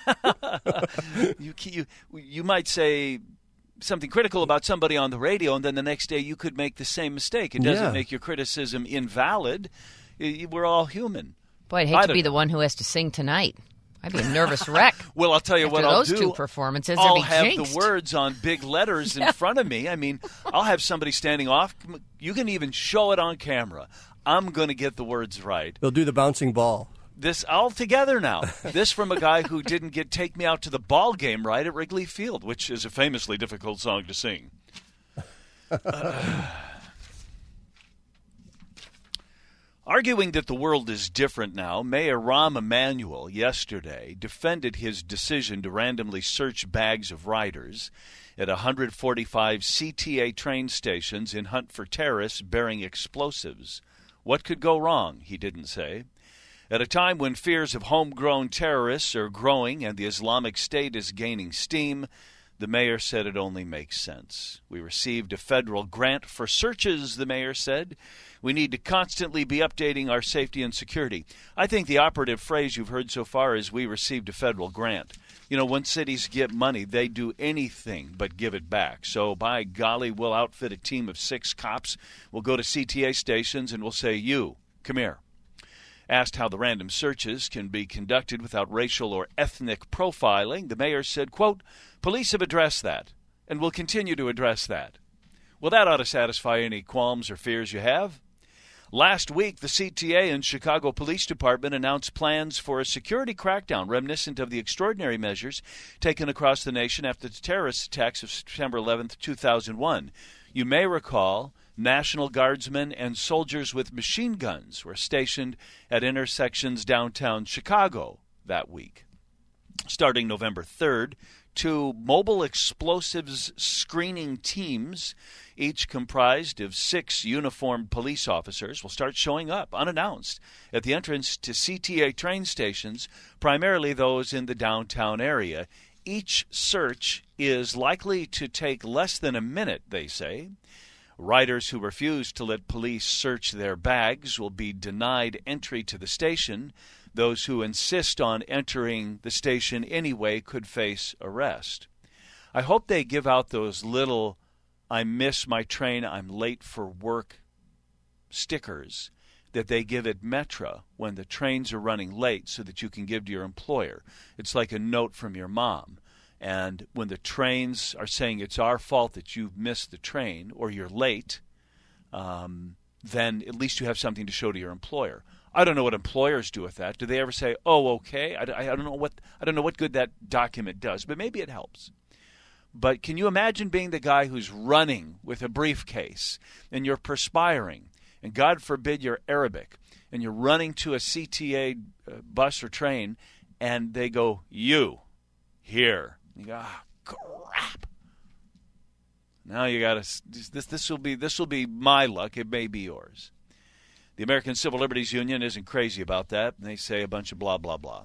You might say something critical about somebody on the radio, and then the next day you could make the same mistake. It doesn't make your criticism invalid. We're all human. Boy, I'd hate to be the one who has to sing tonight. I'd be a nervous wreck. Well, I'll tell you what I'll do. Those two performances, I'll be have jinxed. the words on big letters in front of me. I mean, I'll have somebody standing off. You can even show it on camera. I'm going to get the words right. They'll do the bouncing ball. This all together now. This from a guy who didn't Take Me Out to the Ball Game right at Wrigley Field, which is a famously difficult song to sing. Arguing that the world is different now, Mayor Rahm Emanuel yesterday defended his decision to randomly search bags of riders at 145 CTA train stations in hunt for terrorists bearing explosives. What could go wrong, he didn't say. At a time when fears of homegrown terrorists are growing and the Islamic State is gaining steam, the mayor said it only makes sense. We received a federal grant for searches, the mayor said. We need to constantly be updating our safety and security. I think the operative phrase you've heard so far is we received a federal grant. You know, when cities get money, they do anything but give it back. So, by golly, we'll outfit a team of 6 cops. We'll go to CTA stations and we'll say, you, come here. Asked how the random searches can be conducted without racial or ethnic profiling, the mayor said, quote, police have addressed that and will continue to address that. Well, that ought to satisfy any qualms or fears you have. Last week, the CTA and Chicago Police Department announced plans for a security crackdown reminiscent of the extraordinary measures taken across the nation after the terrorist attacks of September 11th, 2001. You may recall National Guardsmen and soldiers with machine guns were stationed at intersections downtown Chicago that week. Starting November 3rd, 2 mobile explosives screening teams, each comprised of 6 uniformed police officers, will start showing up unannounced at the entrance to CTA train stations, primarily those in the downtown area. Each search is likely to take less than a minute, they say. Riders who refuse to let police search their bags will be denied entry to the station. Those who insist on entering the station anyway could face arrest. I hope they give out those little I miss my train, I'm late for work stickers that they give at Metra when the trains are running late so that you can give to your employer. It's like a note from your mom. And when the trains are saying it's our fault that you've missed the train or you're late, then at least you have something to show to your employer. I don't know what employers do with that. Do they ever say, "Oh, okay"? I don't know what good that document does, but maybe it helps. But can you imagine being the guy who's running with a briefcase and you're perspiring, and God forbid you're Arabic, and you're running to a CTA bus or train, and they go, "You, here. You go, crap. Now you got to. This will be my luck. It may be yours. The American Civil Liberties Union isn't crazy about that. They say a bunch of blah blah blah.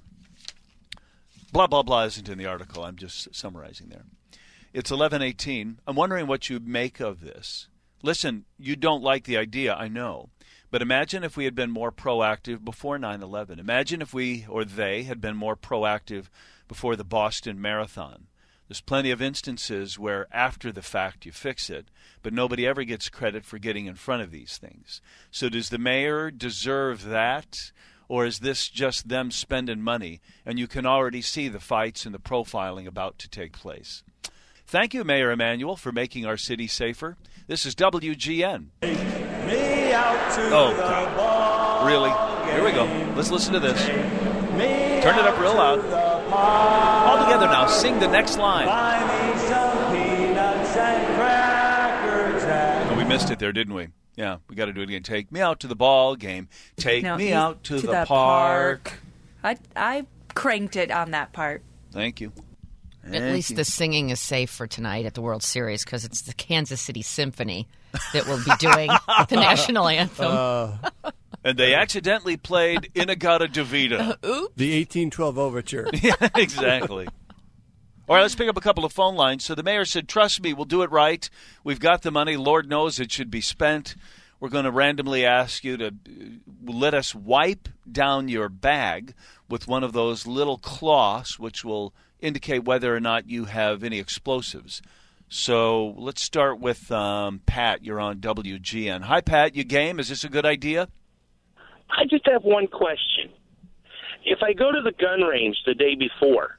Blah blah blah isn't in the article. I'm just summarizing there. It's 11:18. I'm wondering what you make of this. Listen, you don't like the idea, I know. But imagine if we had been more proactive before 9/11. Imagine if we or they had been more proactive before the Boston Marathon. There's plenty of instances where after the fact you fix it, but nobody ever gets credit for getting in front of these things. So does the mayor deserve that? Or is this just them spending money, and you can already see the fights and the profiling about to take place? Thank you, Mayor Emanuel, for making our city safer. This is WGN. Me out to God. ball Really? Here we go. Let's listen to this. Turn it up real loud. All together now. Sing the next line. Buy me some peanuts and Cracker Jack. Oh, we missed it there, didn't we? Yeah, we got to do it again. Take me out to the ball game. Take me out to the park. I cranked it on that part. Thank you. At least the singing is safe for tonight at the World Series because it's the Kansas City Symphony that will be doing the national anthem. And they accidentally played Inagata Davida. Oops. The 1812 Overture. Yeah, exactly. All right, let's pick up a couple of phone lines. So the mayor said, trust me, we'll do it right. We've got the money. Lord knows it should be spent. We're going to randomly ask you to let us wipe down your bag with one of those little cloths, which will indicate whether or not you have any explosives. So let's start with Pat. You're on WGN. Hi, Pat. You game? Is this a good idea? I just have one question. If I go to the gun range the day before,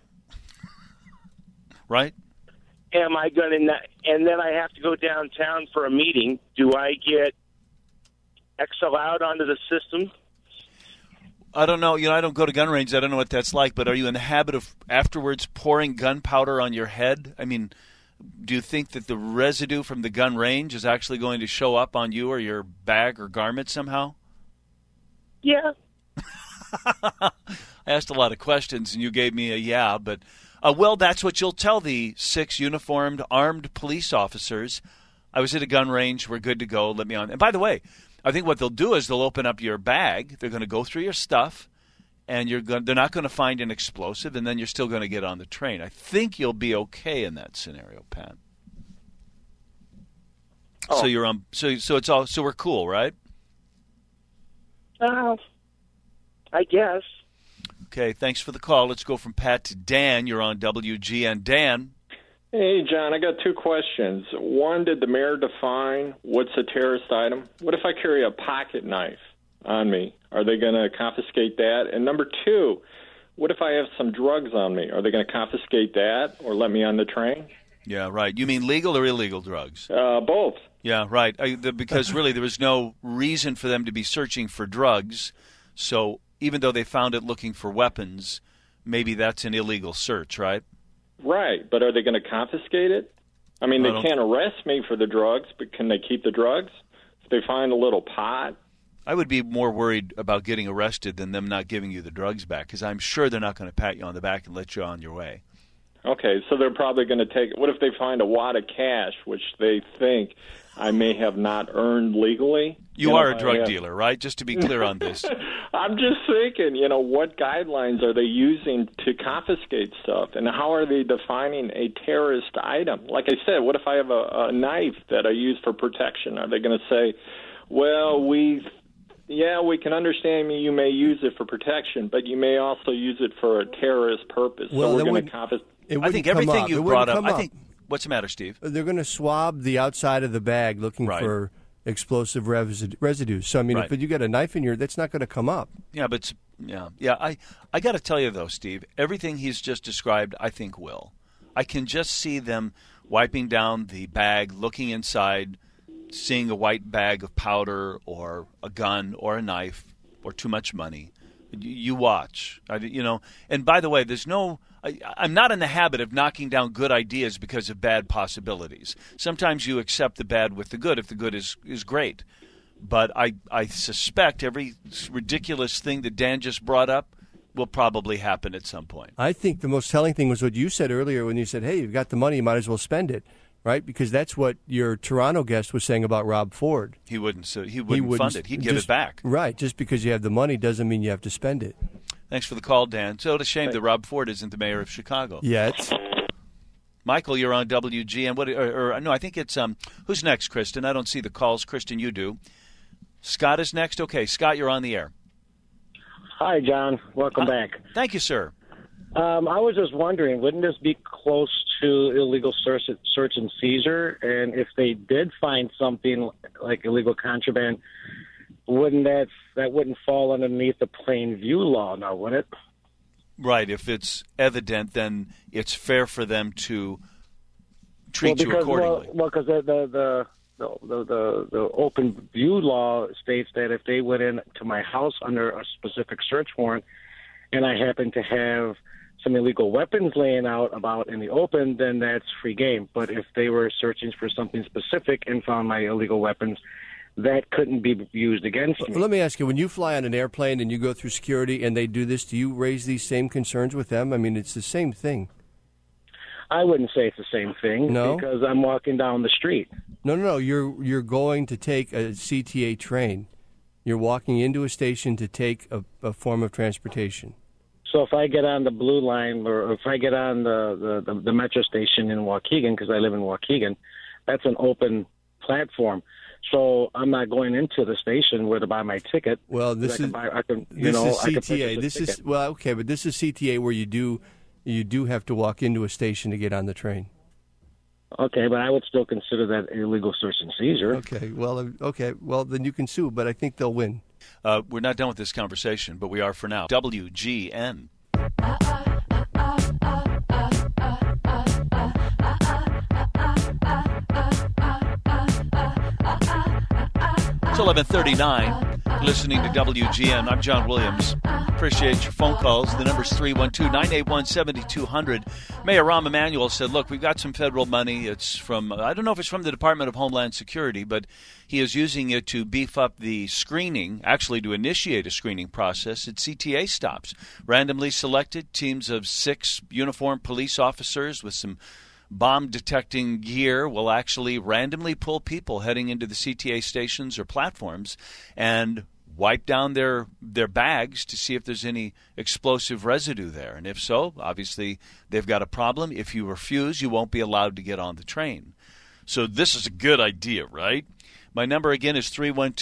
right? Am I going to, and then I have to go downtown for a meeting, do I get X allowed onto the system? I don't know. I don't go to gun ranges. I don't know what that's like. But are you in the habit of afterwards pouring gunpowder on your head? I mean, do you think that the residue from the gun range is actually going to show up on you or your bag or garment somehow? Yeah. I asked a lot of questions, and you gave me a yeah. But, well, that's what you'll tell the 6 uniformed, armed police officers. I was at a gun range. We're good to go. Let me on. And by the way, I think what they'll do is they'll open up your bag. They're going to go through your stuff, and they're not going to find an explosive, and then you're still going to get on the train. I think you'll be okay in that scenario, Pat. Oh. So you're on. So it's all. So we're cool, right? I guess. Okay. Thanks for the call. Let's go from Pat to Dan. You're on WGN. Dan. Hey, John, I got 2 questions. One, did the mayor define what's a terrorist item? What if I carry a pocket knife on me? Are they going to confiscate that? And number 2, what if I have some drugs on me? Are they going to confiscate that or let me on the train? Yeah, right. You mean legal or illegal drugs? Both. Yeah, right. Because really there was no reason for them to be searching for drugs. So even though they found it looking for weapons, maybe that's an illegal search, right? Right, but are they going to confiscate it? I mean, they can't arrest me for the drugs, but can they keep the drugs? If they find a little pot? I would be more worried about getting arrested than them not giving you the drugs back, because I'm sure they're not going to pat you on the back and let you on your way. Okay, so they're probably going to take – what if they find a wad of cash, which they think I may have not earned legally? You are a drug dealer, right? Just to be clear on this. I'm just thinking, what guidelines are they using to confiscate stuff, and how are they defining a terrorist item? Like I said, what if I have a knife that I use for protection? Are they going to say, well, we can understand you may use it for protection, but you may also use it for a terrorist purpose, so we're going to confiscate. I think everything you brought up, what's the matter, Steve? They're going to swab the outside of the bag looking for explosive residues. So, I mean, if you got a knife in your, that's not going to come up. Yeah, but, I got to tell you, though, Steve, everything he's just described, I think will. I can just see them wiping down the bag, looking inside, seeing a white bag of powder or a gun or a knife or too much money. You watch, and by the way, I'm not in the habit of knocking down good ideas because of bad possibilities. Sometimes you accept the bad with the good if the good is great. But I suspect every ridiculous thing that Dan just brought up will probably happen at some point. I think the most telling thing was what you said earlier when you said, hey, you've got the money, you might as well spend it, right? Because that's what your Toronto guest was saying about Rob Ford. He wouldn't fund it. He'd give it back. Right. Just because you have the money doesn't mean you have to spend it. Thanks for the call, Dan. So it's a shame that Rob Ford isn't the mayor of Chicago. Yet. Michael, you're on WGN. No, I think it's who's next, Kristen? I don't see the calls. Kristen, you do. Scott is next. Okay, Scott, you're on the air. Hi, John. Welcome back. Thank you, sir. I was just wondering, wouldn't this be close to illegal search and seizure? And if they did find something like illegal contraband, wouldn't that wouldn't fall underneath the plain view law now, would it? Right. If it's evident, then it's fair for them to treat you accordingly. Well, because the open view law states that if they went into my house under a specific search warrant and I happen to have some illegal weapons laying out about in the open, then that's free game. But if they were searching for something specific and found my illegal weapons, that couldn't be used against me. Let me ask you, when you fly on an airplane and you go through security and they do this, do you raise these same concerns with them? I mean, it's the same thing. I wouldn't say it's the same thing. No? Because I'm walking down the street. No. You're going to take a CTA train. You're walking into a station to take a form of transportation. So if I get on the Blue Line or if I get on the metro station in Waukegan, because I live in Waukegan, that's an open platform. So I'm not going into the station where to buy my ticket. Well, this is CTA. This is but this is CTA where you do have to walk into a station to get on the train. Okay, but I would still consider that illegal search and seizure. Okay, well then you can sue, but I think they'll win. We're not done with this conversation, but we are for now. WGN. It's 11:39. Listening to WGN. I'm John Williams. Appreciate your phone calls. The number's 312-981-7200. Mayor Rahm Emanuel said, look, we've got some federal money. It's from, I don't know if it's from the Department of Homeland Security, but he is using it to beef up the screening, actually to initiate a screening process at CTA stops. Randomly selected teams of 6 uniformed police officers with some bomb-detecting gear will actually randomly pull people heading into the CTA stations or platforms and wipe down their bags to see if there's any explosive residue there. And if so, obviously they've got a problem. If you refuse, you won't be allowed to get on the train. So this is a good idea, right? My number again is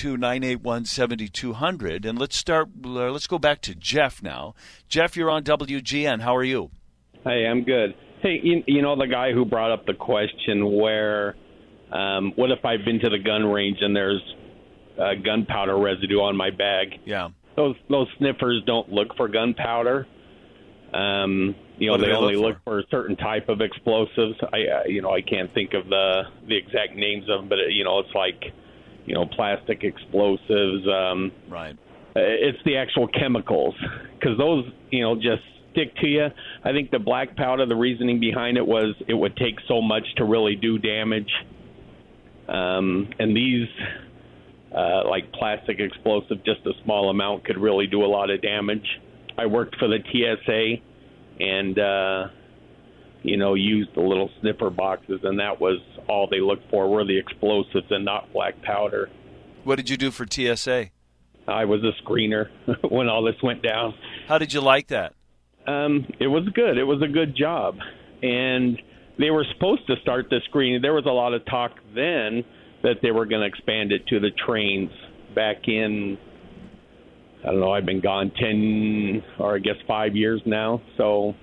312-981-7200. And let's go back to Jeff now. Jeff, you're on WGN. How are you? Hey, I'm good. Hey, you know the guy who brought up the question where what if I've been to the gun range and there's gunpowder residue on my bag? Yeah. Those sniffers don't look for gunpowder. They only look for a certain type of explosives. I can't think of the exact names of them, but it's like, plastic explosives. Right. It's the actual chemicals, because those, just stick to you. I think the black powder, the reasoning behind it was it would take so much to really do damage. And these, like plastic explosive, just a small amount could really do a lot of damage. I worked for the TSA and, used the little sniffer boxes, and that was all they looked for were the explosives and not black powder. What did you do for TSA? I was a screener when all this went down. How did you like that? It was good. It was a good job. And they were supposed to start the screening. There was a lot of talk then that they were going to expand it to the trains back in, I don't know, I've been gone 10 or I guess 5 years now. So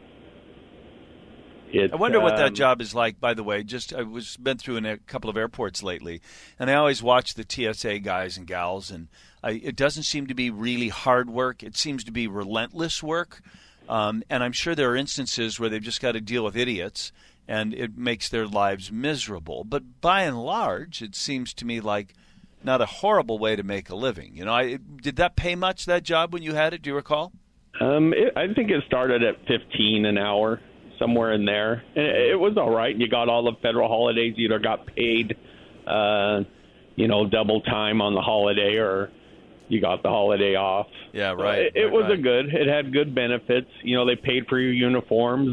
I wonder what that job is like, by the way. I've been through in a couple of airports lately, and I always watch the TSA guys and gals, and it doesn't seem to be really hard work. It seems to be relentless work. And I'm sure there are instances where they've just got to deal with idiots, and it makes their lives miserable. But by and large, it seems to me like not a horrible way to make a living. Did that pay much, that job, when you had it? Do you recall? I think it started at $15 an hour, somewhere in there. And it was all right. You got all the federal holidays. You either got paid, double time on the holiday, or you got the holiday off. Yeah, right. It was it had good benefits. They paid for your uniforms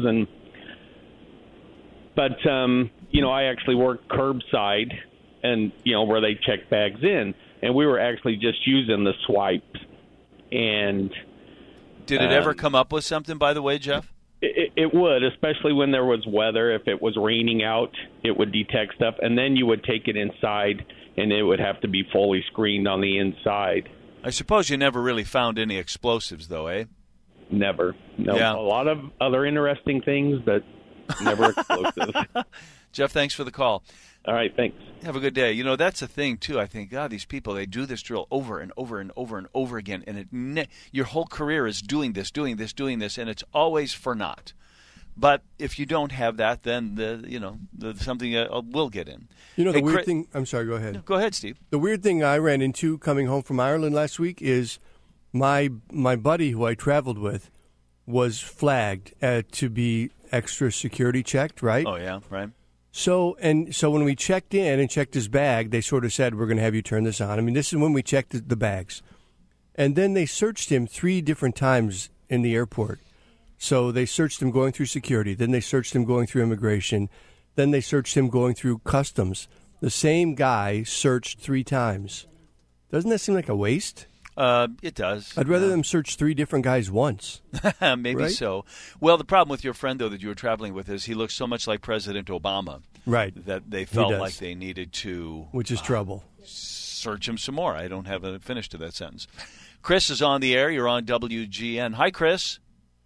but I actually worked curbside and, where they check bags in, and we were actually just using the swipes. And did it ever come up with something, by the way, Jeff? It would, especially when there was weather. If it was raining out, it would detect stuff, and then you would take it inside, and it would have to be fully screened on the inside. I suppose you never really found any explosives, though, eh? Never. No. Yeah. A lot of other interesting things, but never explosives. Jeff, thanks for the call. All right, thanks. Have a good day. That's the thing, too. I think, God, these people, they do this drill over and over and over and over again, and your whole career is doing this, and it's always for naught. But if you don't have that, then something will get in. The weird thing. I'm sorry. Go ahead. No, go ahead, Steve. The weird thing I ran into coming home from Ireland last week is my buddy who I traveled with was flagged to be extra security checked. Right. Oh yeah. Right. So when we checked in and checked his bag, they sort of said, we're going to have you turn this on. I mean, this is when we checked the bags. And then they searched him 3 different times in the airport. So they searched him going through security. Then they searched him going through immigration. Then they searched him going through customs. The same guy searched 3 times. Doesn't that seem like a waste? It does. I'd rather them search 3 different guys once. Maybe right? so. Well, the problem with your friend, though, that you were traveling with is he looks so much like President Obama. Right. That they felt like they needed to... Which is trouble. Search him some more. I don't have a finish to that sentence. Chris is on the air. You're on WGN. Hi, Chris.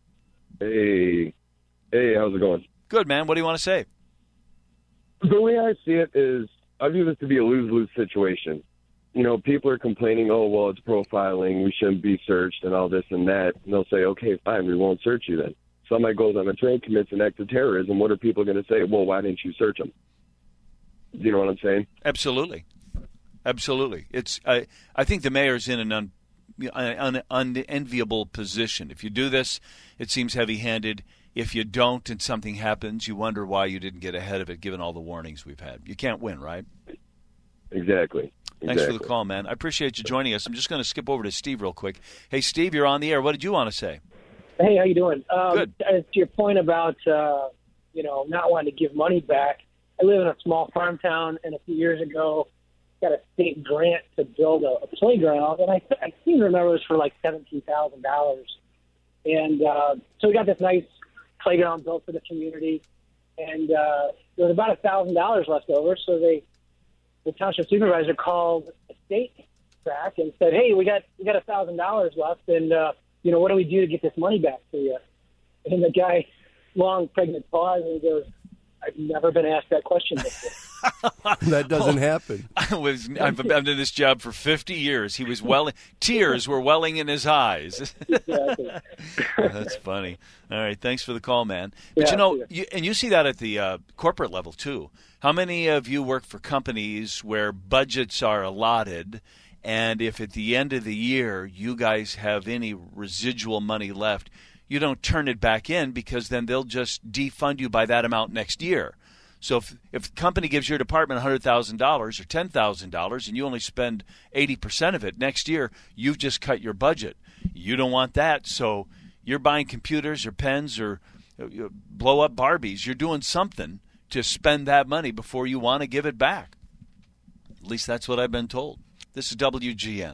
Hey, how's it going? Good, man. What do you want to say? The way I see it is I view this to be a lose-lose situation. People are complaining, oh, well, it's profiling, we shouldn't be searched and all this and that. And they'll say, okay, fine, we won't search you then. Somebody goes on a train, commits an act of terrorism. What are people going to say? Well, why didn't you search them? Do you know what I'm saying? Absolutely. I think the mayor's in an unenviable position. If you do this, it seems heavy-handed. If you don't and something happens, you wonder why you didn't get ahead of it, given all the warnings we've had. You can't win, right? Exactly. Thanks for the call, man. I appreciate you joining us. I'm just going to skip over to Steve real quick. Hey, Steve, you're on the air. What did you want to say? Hey, how you doing? Good. To your point about, not wanting to give money back, I live in a small farm town, and a few years ago, got a state grant to build a playground, and I seem to remember it was for like $17,000. And so we got this nice playground built for the community, and there was about $1,000 left over, so the township supervisor called the state back and said, hey, we got $1,000 left, and what do we do to get this money back to you? And the guy, long pregnant pause, and he goes, I've never been asked that question before. That doesn't happen. I've been in this job for 50 years. He was tears were welling in his eyes. Exactly. That's funny. All right, thanks for the call, man. But you see that at the corporate level too. How many of you work for companies where budgets are allotted, and if at the end of the year you guys have any residual money left, you don't turn it back in because then they'll just defund you by that amount next year. So if the company gives your department $100,000 or $10,000 and you only spend 80% of it, next year you've just cut your budget. You don't want that, so you're buying computers or pens or blow-up Barbies. You're doing something to spend that money before you want to give it back. At least that's what I've been told. This is WGN.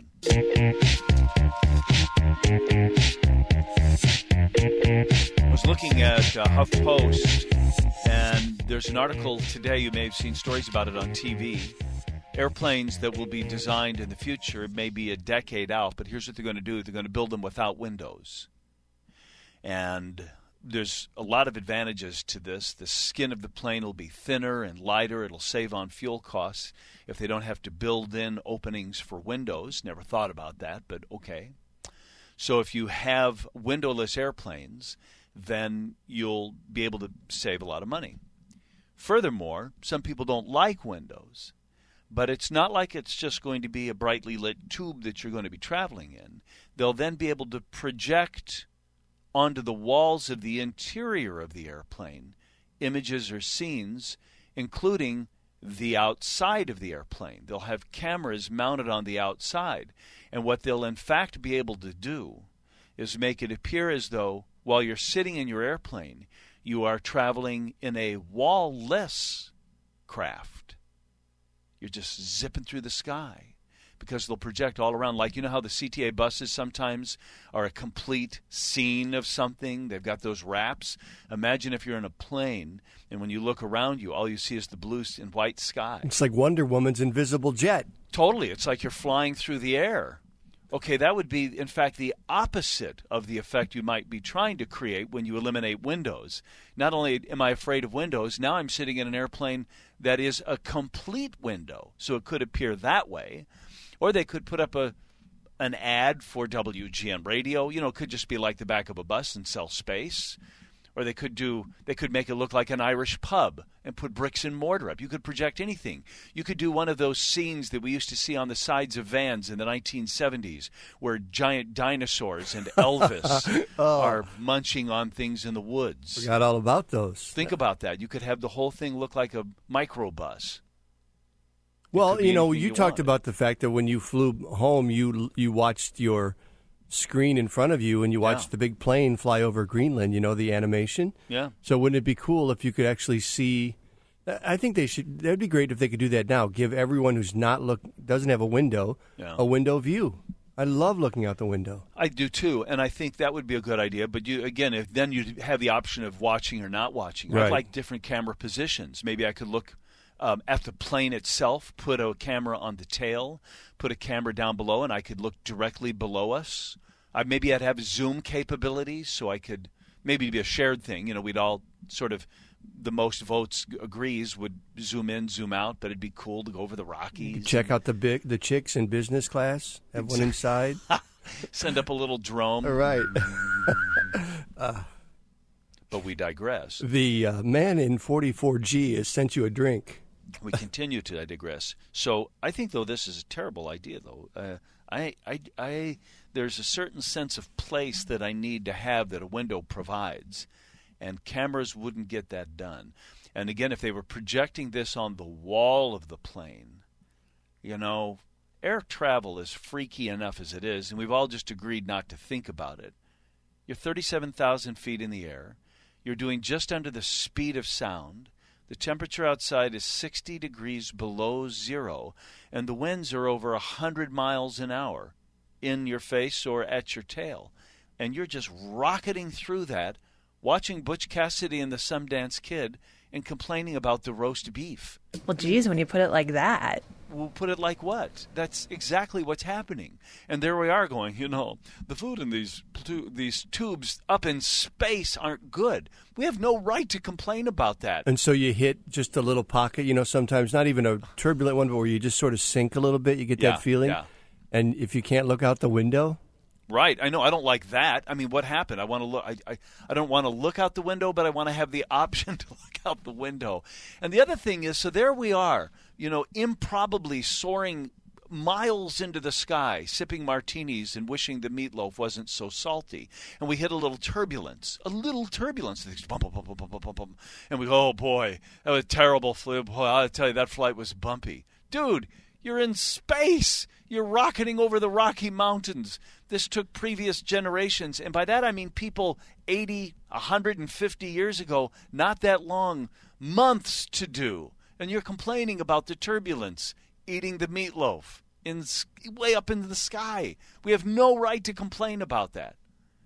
I was looking at HuffPost, and there's an article today, you may have seen stories about it on TV. Airplanes that will be designed in the future, it may be a decade out, but here's what they're going to do. They're going to build them without windows. And there's a lot of advantages to this. The skin of the plane will be thinner and lighter. It'll save on fuel costs if they don't have to build in openings for windows. Never thought about that, but okay. So if you have windowless airplanes, then you'll be able to save a lot of money. Furthermore, some people don't like windows, but it's not like it's just going to be a brightly lit tube that you're going to be traveling in. They'll then be able to project onto the walls of the interior of the airplane images or scenes, including the outside of the airplane. They'll have cameras mounted on the outside. And what they'll in fact be able to do is make it appear as though while you're sitting in your airplane, you are traveling in a wall-less craft. You're just zipping through the sky because they'll project all around. Like, you know how the CTA buses sometimes are a complete scene of something? They've got those wraps. Imagine if you're in a plane and when you look around you, all you see is the blue and white sky. It's like Wonder Woman's invisible jet. Totally. It's like you're flying through the air. Okay, that would be, in fact, the opposite of the effect you might be trying to create when you eliminate windows. Not only am I afraid of windows, now I'm sitting in an airplane that is a complete window. So it could appear that way. Or they could put up an ad for WGN radio. You know, it could just be like the back of a bus and sell space. Or they could make it look like an Irish pub and put bricks and mortar up. You could project anything. You could do one of those scenes that we used to see on the sides of vans in the 1970s where giant dinosaurs and Elvis are munching on things in the woods. Forgot all about those. Think about that. You could have the whole thing look like a microbus. Well, you know, you talked about the fact that when you flew home, you watched your screen in front of you and you watched the big plane fly over Greenland, you know, the animation. Yeah. So wouldn't it be cool if you could actually see? I think that would be great if they could do that now. Give everyone who's doesn't have a window, a window view. I love looking out the window. I do too, and I think that would be a good idea. But then you have the option of watching or not watching. Right. I'd like different camera positions. Maybe I could look at the plane itself, put a camera on the tail, put a camera down below, and I could look directly below us. Maybe I'd have Zoom capabilities, so I could maybe be a shared thing. You know, we'd all sort of, the most votes agrees would zoom in, zoom out, but it'd be cool to go over the Rockies. Check out the chicks in business class. Have one inside. Send up a little drone. All right. But we digress. The man in 44G has sent you a drink. We continue to digress. So I think, though, this is a terrible idea, though. There's a certain sense of place that I need to have that a window provides, and cameras wouldn't get that done. And again, if they were projecting this on the wall of the plane, you know, air travel is freaky enough as it is, and we've all just agreed not to think about it. You're 37,000 feet in the air. You're doing just under the speed of sound. The temperature outside is 60 degrees below zero, and the winds are over 100 miles an hour in your face or at your tail. And you're just rocketing through that, watching Butch Cassidy and the Sundance Kid and complaining about the roast beef. Well, geez, when you put it like that. We'll put it like what? That's exactly what's happening. And there we are going, you know, the food in these tubes up in space aren't good. We have no right to complain about that. And so you hit just a little pocket, you know, sometimes not even a turbulent one, but where you just sort of sink a little bit. You get that feeling. Yeah. And if you can't look out the window. Right. I know. I don't like that. I mean, what happened? I want to look. I don't want to look out the window, but I want to have the option to look out the window. And the other thing is, so there we are, you know, improbably soaring miles into the sky, sipping martinis and wishing the meatloaf wasn't so salty. And we hit a little turbulence. Bum, bum, bum, bum, bum, bum, bum. And we go, oh, boy, that was a terrible flight. Boy, I'll tell you, that flight was bumpy. Dude, you're in space. You're rocketing over the Rocky Mountains. This took previous generations, and by that I mean people 80, 150 years ago, not that long, months to do. And you're complaining about the turbulence, eating the meatloaf way up into the sky. We have no right to complain about that.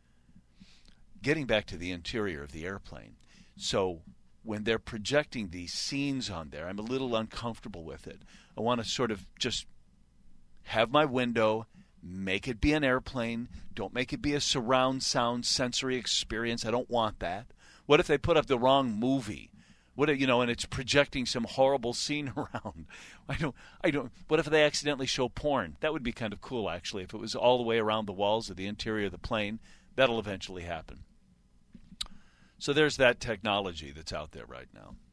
Getting back to the interior of the airplane. So when they're projecting these scenes on there, I'm a little uncomfortable with it. I want to sort of just have my window, make it be an airplane. Don't make it be a surround sound sensory experience. I don't want that. What if they put up the wrong movie? What if, you know, and it's projecting some horrible scene around? I don't. What if they accidentally show porn? That would be kind of cool, actually, if it was all the way around the walls of the interior of the plane. That'll eventually happen. So there's that technology that's out there right now.